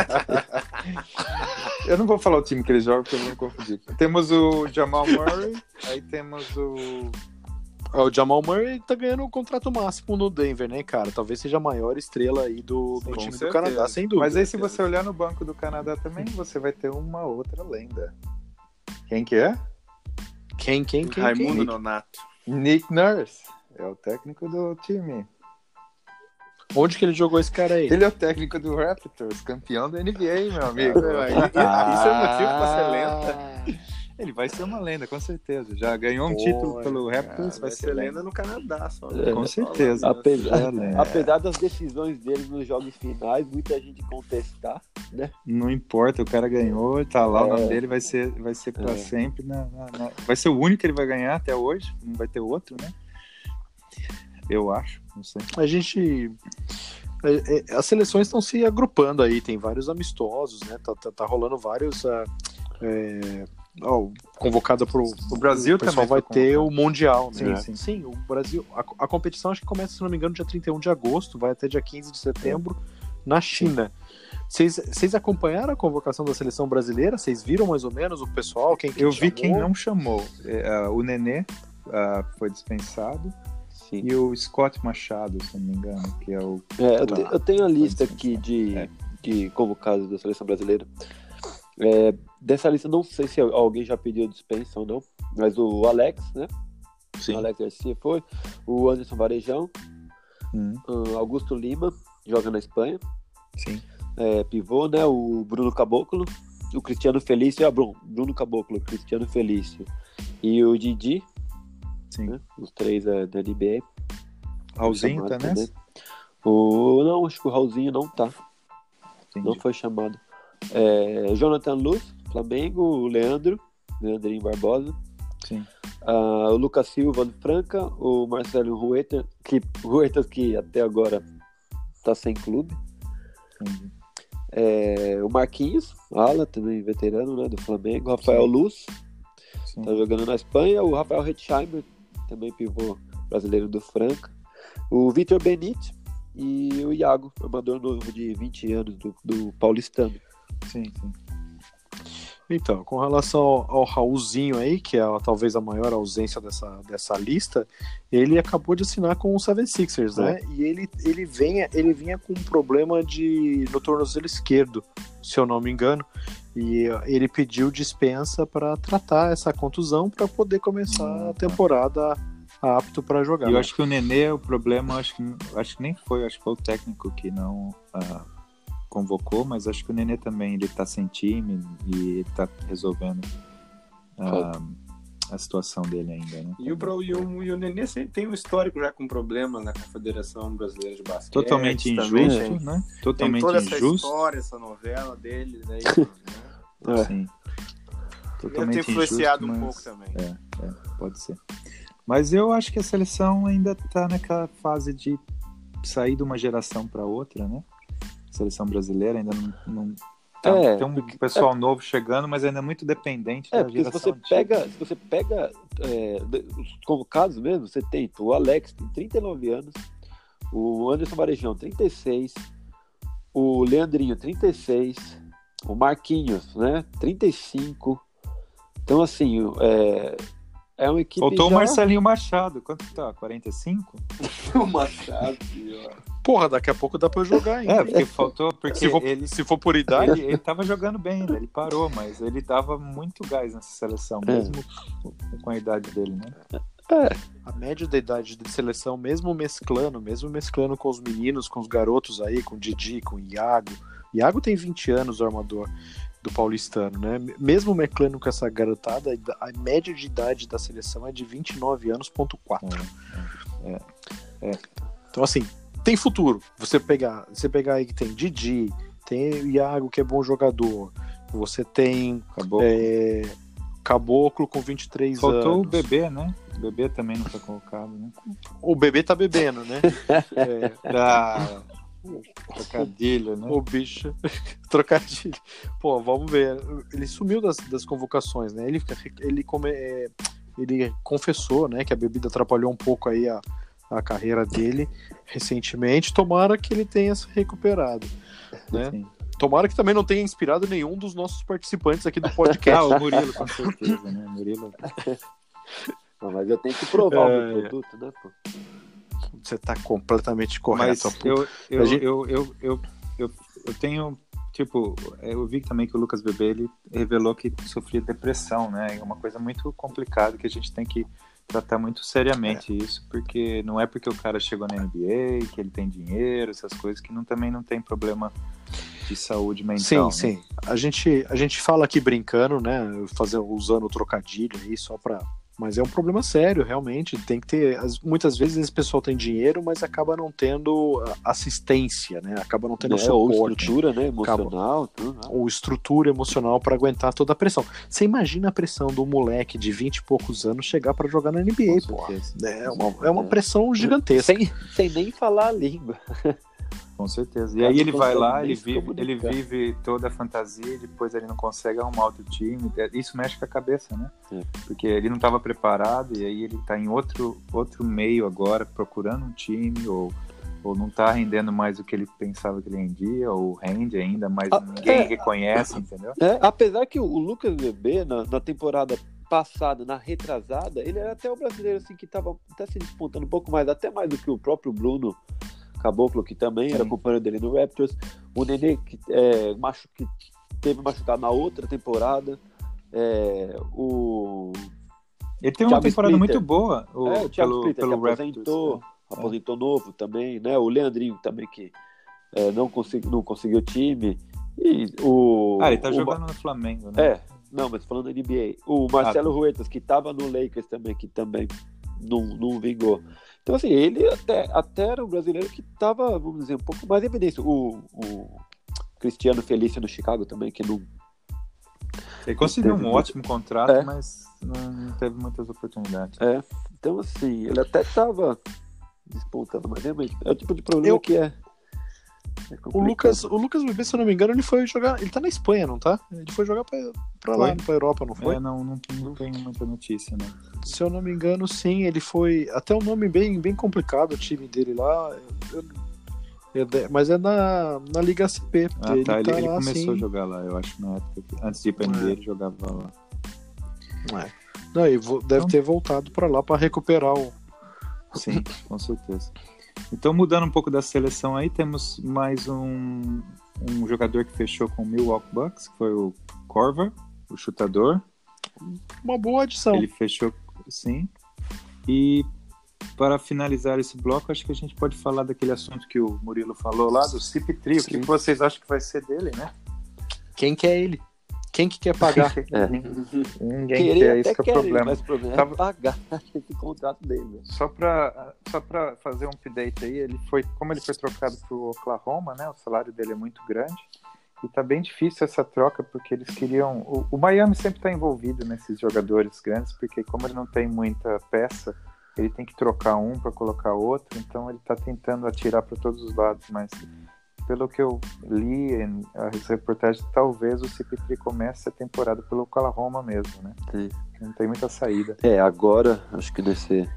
Eu não vou falar o time que eles jogam, porque eu vou me confundir. Temos o Jamal Murray, aí temos o... O Jamal Murray tá ganhando o contrato máximo no Denver, né, cara? Talvez seja a maior estrela aí do, do Com time do certeza. Canadá, sem dúvida. Mas aí, se você olhar no banco do Canadá também, você vai ter uma outra lenda. Quem que é? Quem, quem, quem? Raimundo quem? Nonato. Nick Nurse. É o técnico do time. Onde que ele jogou esse cara aí? Ele é o técnico do Raptors, campeão da N B A, meu amigo. Isso é motivo pra ser lenda. Ele vai ser uma lenda, com certeza. Já ganhou um Pô, título pelo Cara, Raptors, vai ser lenda no Canadá só. É, com certeza. Apesar, É, né? apesar das decisões dele nos jogos finais, muita gente contestar, né? Não importa, o cara ganhou, tá lá, o nome É. dele vai ser, vai ser pra É. sempre. Na, na- na- Vai ser o único que ele vai ganhar até hoje, não vai ter outro, né? Eu acho, não sei. A gente... é, é, As seleções estão se agrupando aí, tem vários amistosos, né? Tá, tá, tá rolando vários... ah, é, ó, convocada pro... O Brasil o pessoal também vai foi ter convocado. o Mundial, né? Sim, sim. o Brasil... A, a competição acho que começa, se não me engano, dia trinta e um de agosto, vai até dia quinze de setembro, na China. Vocês vocês acompanharam a convocação da seleção brasileira? Vocês viram mais ou menos o pessoal? Quem, quem Eu vi chamou? quem não chamou. É, ah, o Nenê ah, foi dispensado Sim. e o Scott Machado, se não me engano, que é o... É, eu, te- eu tenho a lista Pode ser. aqui de, É. de convocados da seleção brasileira. É, dessa lista, não sei se alguém já pediu dispensa ou não, mas o Alex, né? O Alex Garcia foi. O Anderson Varejão, Hum, o Augusto Lima, joga na Espanha. sim. É, pivô, né? O Bruno Caboclo, o Cristiano Felício, ah, Bruno, Bruno Caboclo, Cristiano Felício e o Didi, Sim. né? Os três é, da N B A. Raulzinho Chamado tá nessa? também. O, não, acho que o Raulzinho não tá. Entendi. Não foi chamado. É, Jonathan Luz, Flamengo, o Leandro, Leandrinho Barbosa, Sim. ah, o Lucas Silva do Franca, o Marcelo Huertas, que, Huertas, que até agora tá sem clube. Entendi. É, o Marquinhos, ala, também veterano, né, do Flamengo. O Rafael Luz, Sim. tá jogando na Espanha. O Rafael Hetzheimer, também pivô brasileiro do Franca. O Vitor Benite e o Iago, amador novo de vinte anos do, do Paulistano. Sim, sim. Então, com relação ao, ao Raulzinho aí, que é talvez a maior ausência dessa, dessa lista, ele acabou de assinar com o setenta e seis ers, né? E ele, ele, venha, ele vinha com um problema de, no tornozelo esquerdo, se eu não me engano, e uh, ele pediu dispensa para tratar essa contusão para poder começar Hum, a temporada apto para jogar. E eu né? acho que o Nenê, o problema, acho que, acho que nem foi, acho que foi o técnico que não ah, convocou, mas acho que o Nenê também, ele tá sem time e tá resolvendo ah, a situação dele ainda, né? E o, Bro- e o, e o Nenê sempre tem um histórico já com problemas na Confederação Brasileira de Basquete. Totalmente também injusto, tem- né? Tem Totalmente toda essa injusto. história, essa novela dele, né? É. Sim. Deve ter Totalmente influenciado injusto, um mas- pouco também. É, é, pode ser. Mas eu acho que a seleção ainda tá naquela fase de sair de uma geração para outra, né? A seleção brasileira ainda não. não tá- É, tem um pessoal novo chegando, mas ainda é muito dependente É, da porque se geração você antiga. pega, se você pega é, os convocados mesmo, você tem o Alex, tem trinta e nove anos, o Anderson Varejão, trinta e seis, o Leandrinho, trinta e seis, o Marquinhos, né, trinta e cinco. Então, assim, é, é uma equipe. Faltou o já- Marcelinho Machado. Quanto que tá? quarenta e cinco? O Machado, ó. Porra, daqui a pouco dá pra jogar ainda. É, porque faltou, porque se, for, ele, se for por idade, ele, ele tava jogando bem ainda, ele parou, mas ele dava muito gás nessa seleção, É. mesmo com a idade dele, né? a média da idade de seleção, mesmo mesclando, mesmo mesclando com os meninos, com os garotos aí, com o Didi, com o Iago. Iago tem vinte anos, o armador do paulistano, né? Mesmo mesclando com essa garotada, a média de idade da seleção é de vinte e nove anos, ponto quatro. É, Então, assim, tem futuro. Você pegar, você pegar aí que tem Didi, tem o Iago, que é bom jogador. Você tem acabou. é, Caboclo com vinte e três Faltou anos. o Bebê, né? O Bebê também não tá colocado, né? O bebê tá bebendo, né? É, Ah, trocadilho, né? o bicho. Trocadilho. Pô, vamos ver. Ele sumiu das, das convocações, né? Ele, ele, come, é, ele confessou, né, que a bebida atrapalhou um pouco aí a, a carreira dele recentemente. Tomara que ele tenha se recuperado, né? Sim. Tomara que também não tenha inspirado nenhum dos nossos participantes aqui do Ah, podcast. o Murilo, com certeza, né? O Murilo. Não, mas eu tenho que provar É. o meu produto, né, pô? Você tá completamente correto. Mas pô. eu, eu, A gente- eu, eu, eu, eu, eu tenho, tipo, eu vi também que o Lucas Bebê, ele revelou que sofria depressão, né? É uma coisa muito complicada que a gente tem que tratar muito seriamente isso, porque não é porque o cara chegou na N B A, que ele tem dinheiro, essas coisas, que não, também não tem problema de saúde mental. Sim, né? sim. A gente, a gente fala aqui brincando, né? Fazer, usando o trocadilho aí só pra. Mas é um problema sério, realmente. Tem que ter. as- Muitas vezes esse pessoal tem dinheiro, mas acaba não tendo ah, assistência, né? Acaba não tendo Né, ou suporte. estrutura, né, emocional, tudo, né? Ou estrutura emocional pra aguentar toda a pressão. Você imagina a pressão do moleque de vinte e poucos anos chegar pra jogar na N B A, Com pô. certeza. É uma, é uma pressão gigantesca. Sem, sem nem falar a língua. Com certeza. E Cara, aí não ele vai consegue lá, nem ele se vive, comunicar. ele vive toda a fantasia e depois ele não consegue arrumar outro time. Isso mexe com a cabeça, né? É. Porque ele não estava preparado e aí ele está em outro, outro meio agora, procurando um time, ou, ou não está rendendo mais o que ele pensava que ele rendia, ou rende ainda, mas Ah, ninguém é. reconhece, entendeu? É, apesar que o, o Lucas Bebê, na, na temporada passada, na retrasada, ele era até o brasileiro assim, que estava até se despontando um pouco mais, até mais do que o próprio Bruno Caboclo, que também era Sim. companheiro dele no Raptors. O Nenê, que, é, machu, que teve machucado na outra temporada. É, o, Ele teve uma Thiago temporada Splitter. muito boa o, é, o Thiago pelo, Splitter, pelo que Raptors. aposentou, né? aposentou novo também, né? O Leandrinho também, que é, não, consegui, não conseguiu time. E o, Ah, ele tá o- jogando no Flamengo, né? É, não, mas falando da N B A. O Marcelo Ah, tá. Huertas, que estava no Lakers também, que também não, não vingou. Então, assim, ele até, até era um brasileiro que estava, vamos dizer, um pouco mais em evidência. O, o Cristiano Felício no Chicago também, que não. Ele conseguiu teve um muito- ótimo contrato, É. mas não, não teve muitas oportunidades. É. Então, assim, ele até estava despontando, mas realmente é o tipo de problema Eu- que é. é O complicado. Lucas, o Lucas Bebê, se eu não me engano, ele foi jogar. Ele tá na Espanha, não tá? Ele foi jogar pra, pra lá, Foi? pra Europa, não foi? É, não, não, não tenho muita notícia, né? Se eu não me engano, sim, ele foi. Até um nome bem, bem complicado o time dele lá. Eu- eu- é- mas é na, na Liga C P. Ah, ele tá. Ele, tá ele lá, começou sim. a jogar lá, eu acho, na época. que- Antes de ir pra N B A, É. ele jogava lá. É. Não, e vo- deve Então- ter voltado pra lá pra recuperar o. Sim, com certeza. Então, mudando um pouco da seleção aí, temos mais um, um jogador que fechou com o Milwaukee Bucks, que foi o Korver, o chutador. Uma boa adição. Ele fechou, sim. E para finalizar esse bloco, acho que a gente pode falar daquele assunto que o Murilo falou lá, do C P três. O que que vocês acham que vai ser dele, né? Quem quer ele? Quem que quer pagar? É. Ninguém Querer quer, até esse que é o querer, problema. mas o problema Tava- é pagar esse contrato dele. Né? Só para só para fazer um update aí, ele foi, como ele foi trocado pro Oklahoma, né? O salário dele é muito grande e tá bem difícil essa troca porque eles queriam. O, o Miami sempre está envolvido nesses jogadores grandes porque como ele não tem muita peça, ele tem que trocar um para colocar outro, então ele tá tentando atirar para todos os lados, mas pelo que eu li em as reportagens, talvez o C P três comece a temporada pelo Oklahoma mesmo, né? Sim. Não tem muita saída. É, agora, acho que nesse,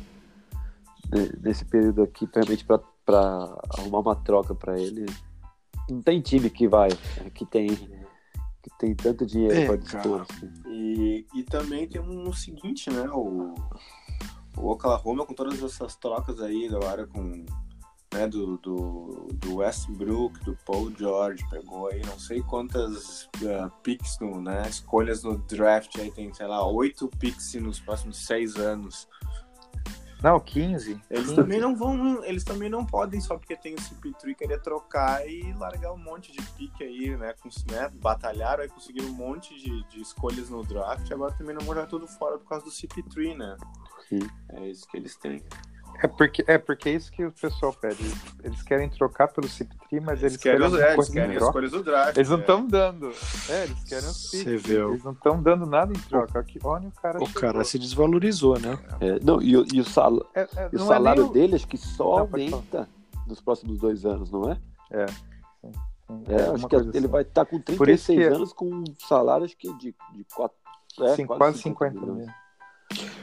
ne- nesse período aqui, realmente pra, pra arrumar uma troca pra ele, não tem time que vai, que tem, que tem tanto dinheiro É, pra dispor. cara. assim. E, e também tem um seguinte, né? O, o Oklahoma com todas essas trocas aí agora com né, do, do, do Westbrook, do Paul George, pegou aí não sei quantas uh, picks, no, né, escolhas no draft, aí tem, sei lá, oito picks nos próximos seis anos. Não, quinze. Eles também não vão, eles também não podem, só porque tem o C P três, querer trocar e largar um monte de pique aí, né, com, né batalharam aí, conseguiram um monte de, de escolhas no draft, agora também não vão jogar tudo fora por causa do C P três, né? Sim. É isso que eles têm. É porque, é porque é isso que o pessoal pede. Eles, eles querem trocar pelo C P três, mas eles, Eles querem, querem os, alguma é, eles coisa em querem as troca. escolhas do draft. Eles não é. estão dando. É, eles querem os Você picks. vê, Eles não estão dando nada em troca. Aqui, olha, o cara O chegou. cara se desvalorizou, né? É, não, e, o- e o, sal, É, é, e o não salário é nem o- dele acho que só Não, pode aumenta nos próximos dois anos, não é? É. Sim, sim. É, Alguma acho que coisa ele assim. vai estar com Por isso trinta e seis que- anos com um salário acho que de, de quatro, é, Sim, quase cinquenta mil.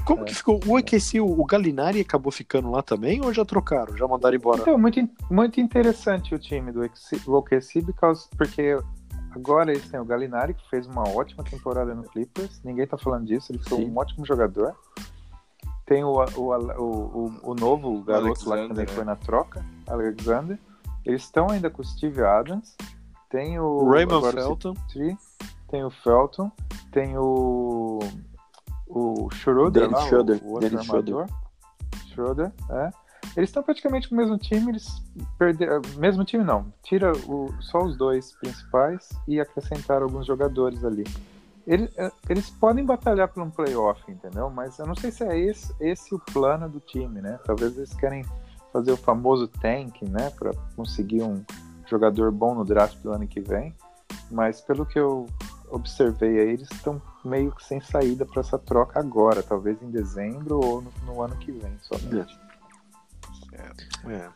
Como que ficou? O O K C, o Gallinari acabou ficando lá também ou já trocaram? Já mandaram embora? Então, muito, in- muito interessante o time do O K C, because, porque agora eles têm o Gallinari, que fez uma ótima temporada no Clippers. Ninguém tá falando disso, ele foi Sim. um ótimo jogador. Tem o, o, o, o, o novo garoto lá que Alexander, também né? foi na troca, Alexander. Eles estão ainda com o Steve Adams. Tem o O Raymond agora o Felton. Tree, tem o Felton, tem o o Schroeder, Dennis lá, Schroeder, o, o outro Dennis armador. Schroeder, é. Eles estão praticamente com o mesmo time, eles perderam, mesmo time não, tira o, só os dois principais e acrescentaram alguns jogadores ali. Eles, eles podem batalhar por um playoff, entendeu? Mas eu não sei se é esse, esse o plano do time, né? Talvez eles querem fazer o famoso tank, né? Para conseguir um jogador bom no draft do ano que vem. Mas pelo que eu observei aí, eles estão meio que sem saída para essa troca agora, talvez em dezembro ou no, no ano que vem somente. É.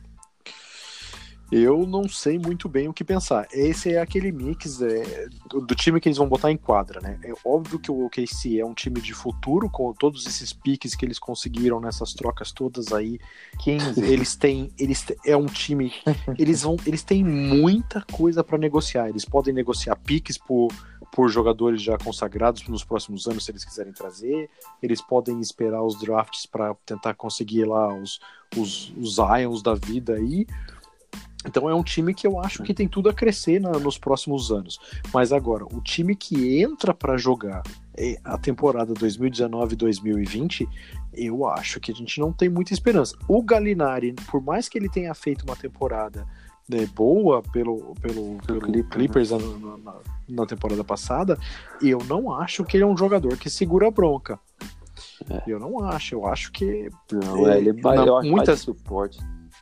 Eu não sei muito bem o que pensar. Esse é aquele mix é, do, do time que eles vão botar em quadra, né? É óbvio que o O K C é um time de futuro, com todos esses piques que eles conseguiram nessas trocas todas aí. quinze. Eles têm. Eles te- é um time. Eles vão. Eles têm muita coisa para negociar. Eles podem negociar piques por, por jogadores já consagrados nos próximos anos, se eles quiserem trazer. Eles podem esperar os drafts para tentar conseguir lá os, os, os Zions da vida aí. Então é um time que eu acho que tem tudo a crescer na- nos próximos anos. Mas agora, o time que entra para jogar é, a temporada dois mil e dezenove dois mil e vinte, eu acho que a gente não tem muita esperança. O Gallinari, por mais que ele tenha feito uma temporada, né, boa pelo, pelo, pelo Clippers, Clippers na, na- na temporada passada, eu não acho que ele é um jogador que segura a bronca. Eu não acho, eu acho que Não, é, ele vai, Na- eu acho muitas- mais de suporte.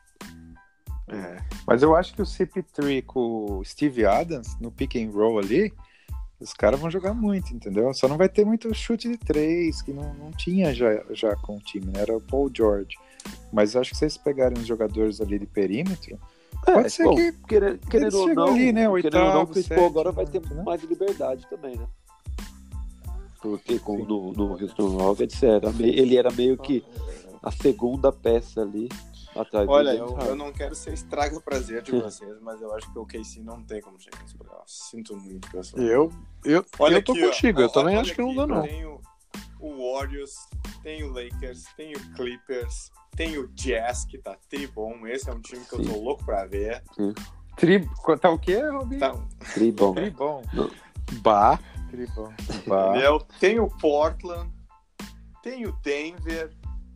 é, Mas eu acho que o C P três com o Steve Adams no pick and roll ali, os caras vão jogar muito, entendeu? Só não vai ter muito chute de três, que não, não tinha já, já com o time, né? Era o Paul George. Mas eu acho que se vocês pegarem os jogadores ali de perímetro, pode ser bom, que querendo, querendo ou chegam não, ali, né, querendo ou não, oitavo, o Chris Paul sétimo, agora vai ter né? mais liberdade também, né? Porque com, no, no Houston Rockets era meio- ele era meio que a segunda peça ali atrás Olha, do eu, James eu Harden. não quero ser estraga prazer de vocês, mas eu acho que o K C não tem como chegar nesse playoff. Sinto muito, pessoal. eu, eu, Olha eu tô aqui, ó. contigo, eu Ó, também olha acho que não aqui, dá não. Tem o, o Warriors, tem o Lakers, tem o Clippers, tem o Jazz, que tá tribom. Esse é um time que eu tô louco pra ver. tri... tá o quê, Robinho? Tá, Tribom. Tribom. Bah, Tribom. Bah. entendeu? Tem o Portland, tem o Denver.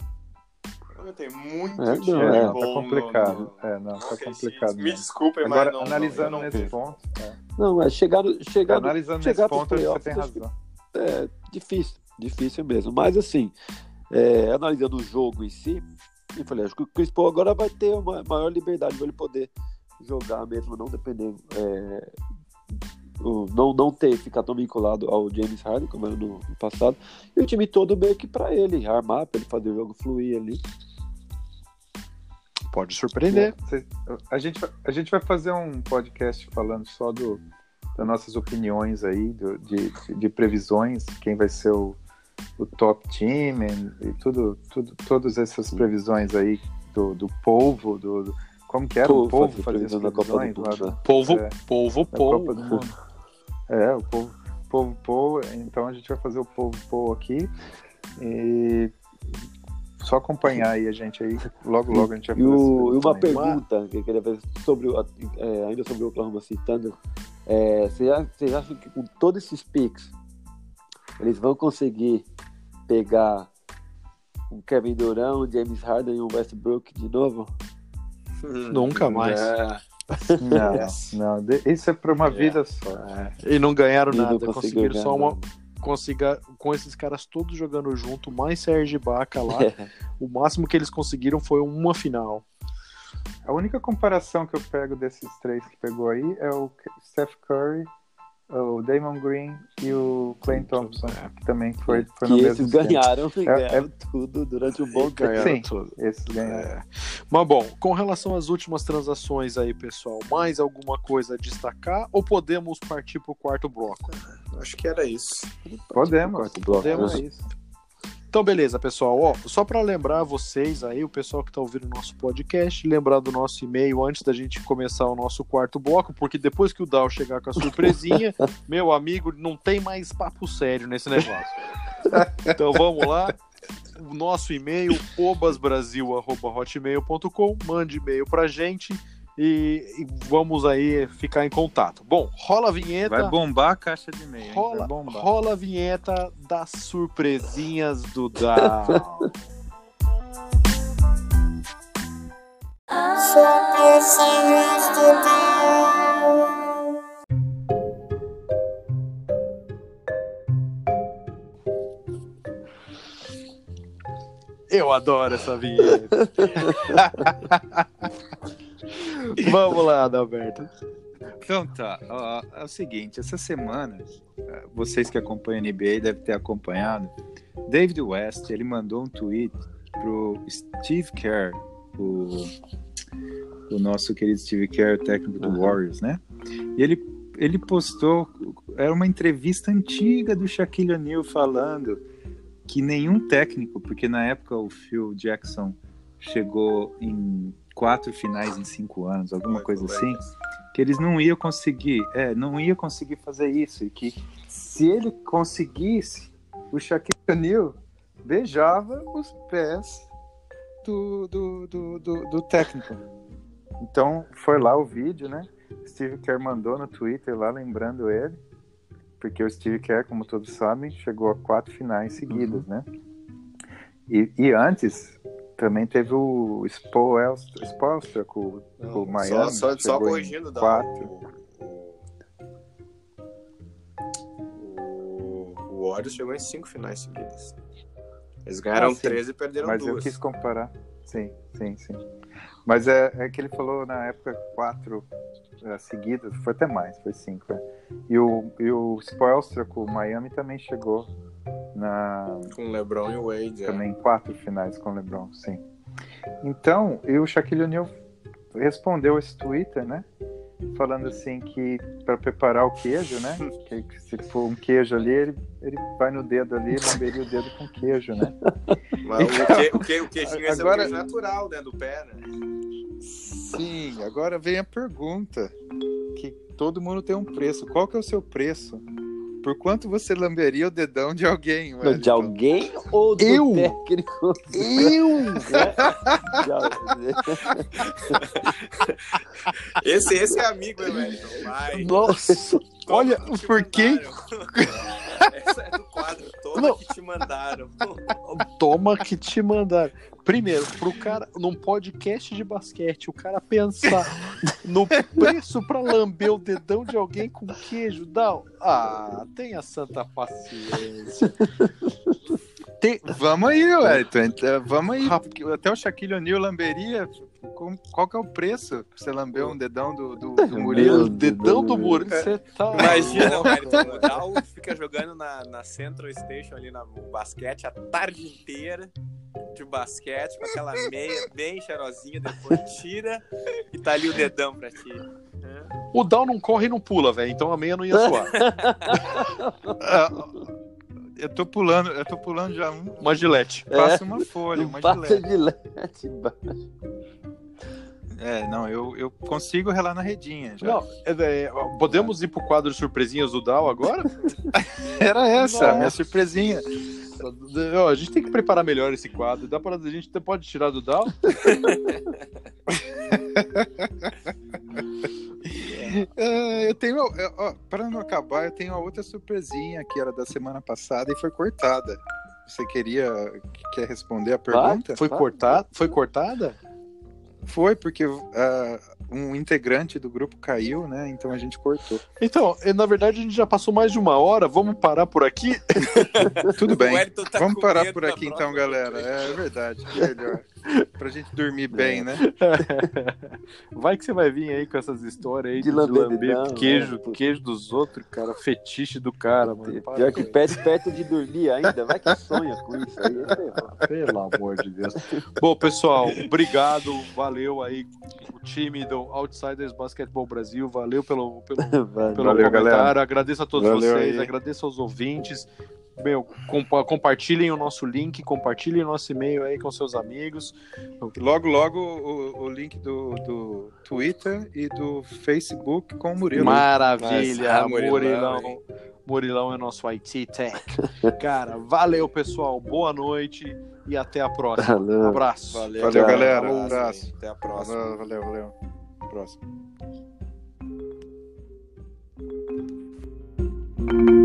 Tem muito É, time não, é. bom Tá no- complicado. no- É, não, tá Ok, complicado. Me mesmo. desculpem, Agora, mas não, analisando não, eu não nesse vejo. ponto, é. Não, é chegaram, chegaram, analisando chegar nesse pros ponto, acho que você playoffs, tem acho que razão. é difícil, difícil mesmo. Mas assim, é, analisando o jogo em si, eu falei, acho que o Chris Paul agora vai ter uma maior liberdade para ele poder jogar mesmo, não depender, é, o- não, não ter ficar tão vinculado ao James Harden como era no, no passado. E o time todo meio que para ele armar, para ele fazer o jogo fluir ali. pode surpreender. Cê- A gente, vai- a gente vai fazer um podcast falando só do, das nossas opiniões aí, do- de, de previsões, quem vai ser o, o top team e, e tudo, tudo, todas essas previsões aí do, do povo, do, do- como que era o povo fazer as previsão da Copa do previsões lá Mundo, do- né? Polvo, É. polvo, da polvo. Copa do Mundo. É, o povo, povo, povo, então a gente vai fazer o povo, povo aqui e só acompanhar aí a gente aí, logo, logo a gente vai E, fazer o- e essas uma previsões. pergunta que eu queria ver sobre o, é, ainda sobre o Oklahoma City Thunder. É, vocês acham- vocês acham que com todos esses picks eles vão conseguir pegar o Kevin Durant, o James Harden e o Westbrook de novo? Nunca mais. É. Não, não, de- isso é para uma É. vida só. E não ganharam E não nada. conseguiu Conseguiram ganhar só uma. nada. Consiga, com esses caras todos jogando junto, mais Serge Ibaka lá, É. o máximo que eles conseguiram foi uma final. A única comparação que eu pego desses três que pegou aí é o Steph Curry, o Damon Green e o Klay Thompson, que também foi, foi no Que mesmo esses tempo. ganharam, e É- ganharam tudo durante um bom tempo. Ganharam Sim. tudo. Esses ganharam. É. Mas bom, com relação às últimas transações aí, pessoal, mais alguma coisa a destacar ou podemos partir pro quarto bloco? Acho que era isso. Podemos, Quarto bloco, podemos né? é isso. Então, beleza, pessoal. Ó, só para lembrar vocês aí, o pessoal que tá ouvindo o nosso podcast, lembrar do nosso e-mail antes da gente começar o nosso quarto bloco, porque depois que o Dal chegar com a surpresinha, meu amigo, não tem mais papo sério nesse negócio. Então, vamos lá. O nosso e-mail, obasbrasil arroba hotmail ponto com. Mande e-mail pra gente e, e vamos aí ficar em contato. Bom, rola a vinheta. Vai bombar a caixa de e-mail. hein? Rola, Vai bombar. rola a vinheta das surpresinhas do Dal. Surpresinhas do Dal. Eu adoro essa vinheta. Vamos lá, Adalberto. Então tá, ó, é o seguinte, essa semana, vocês que acompanham a N B A devem ter acompanhado, David West, ele mandou um tweet pro Steve Kerr, o, o nosso querido Steve Kerr, técnico do Warriors, né? E ele, ele postou, era uma entrevista antiga do Shaquille O'Neal falando que nenhum técnico, porque na época o Phil Jackson chegou em quatro finais em cinco anos, alguma coisa assim, que eles não iam conseguir, é, não ia conseguir fazer isso, e que se ele conseguisse, o Shaquille O'Neal beijava os pés do, do, do, do, do técnico. Então foi lá o vídeo, né? Steve Kerr mandou no Twitter lá, lembrando ele, porque o Steve Kerr, como todos sabem, chegou a quatro finais seguidas, uhum. né? E, e antes, também teve o Spoelstra com o Miami. Só, só, só corrigindo, dá quatro. O, o, o Warriors chegou em cinco finais seguidas. Eles ganharam ah, treze e perderam mas duas. Mas eu quis comparar. Sim, sim, sim. Mas é, é que ele falou na época quatro uh, seguidas, foi até mais, foi cinco. Né? E o, e o Spoelstra com o Miami também chegou na... com o LeBron e o Wade. Também é. quatro finais com o LeBron, sim. Então, e o Shaquille O'Neal respondeu esse Twitter, né? Falando assim que para preparar o queijo, né? Que, que se for um queijo ali, ele, ele vai no dedo ali e lamberia o dedo com queijo, né? Mas o, que, o, que, o queijinho é agora... o queijo natural, né? Do pé, né? Sim, agora vem a pergunta, que todo mundo tem um preço. Qual que é o seu preço? Por quanto você lamberia o dedão de alguém? Não, de alguém ou do eu? técnico? Eu? esse, esse é amigo, né, velho? Nossa, olha, por quê? Essa é do quadro, toma Não. que te mandaram. Toma que te mandaram. Primeiro, pro cara, num podcast de basquete, o cara pensar no preço pra lamber o dedão de alguém com queijo, dá. Ah, tenha santa paciência. Tem... Vamos aí, Wellington. Então, vamos aí. Até o Shaquille O'Neal lamberia. Qual que é o preço pra você lamber um dedão do, do, do Murilo? O dedão do Murilo, você tá... Imagina, Wellington, o Dal fica jogando na, na Central Station ali no basquete a tarde inteira de basquete, com aquela meia bem cheirosinha, depois tira e tá ali o dedão pra ti. O Dal não corre e não pula, velho, então a meia não ia suar. Eu tô pulando, eu tô pulando já um. Uma gilete. Passa é, uma folha, uma gilete. gilete embaixo. É, não, eu, eu consigo relar na redinha já. Não, é, é, podemos ir pro quadro de surpresinhas do Dal agora? Era essa, Nossa. a minha surpresinha. A gente tem que preparar melhor esse quadro. Dá pra, a gente pode tirar do Dal? Uh, eu tenho, ó, para não acabar, eu tenho uma outra surpresinha que era da semana passada e foi cortada. Você queria quer responder a pergunta? Ah, foi cortada? Foi cortada? Foi porque uh, um integrante do grupo caiu, né? Então a gente cortou. Então, na verdade a gente já passou mais de uma hora. Vamos parar por aqui? Tudo bem. Tá Vamos parar por aqui então, galera. É verdade, melhor. Pra gente dormir bem, né? Vai que você vai vir aí com essas histórias aí de, de lamber, lamber dedão, queijo, é. queijo dos outros, cara. Fetiche do cara, mano. Para Pior que perto, perto de dormir ainda. Vai que sonha com isso aí. Pelo amor de Deus. Bom, pessoal, obrigado. Valeu aí o time do Outsiders Basketball Brasil. Valeu pelo, pelo, pelo Valeu, comentário. galera. Agradeço a todos Valeu vocês. aí. Agradeço aos ouvintes. meu, compa- compartilhem o nosso link, compartilhem o nosso e-mail aí com seus amigos. Logo, logo o, o link do, do Twitter e do Facebook com o Murilo. Maravilha, Mas, ah, Murilão, Murilão. hein? Murilão é nosso I T Tech. Cara, valeu, pessoal. Boa noite e até a próxima. Valeu. Um abraço. Valeu, Valeu, cara. galera. Abraço, Um abraço. hein? Até a próxima. Valeu, valeu, valeu. Próximo.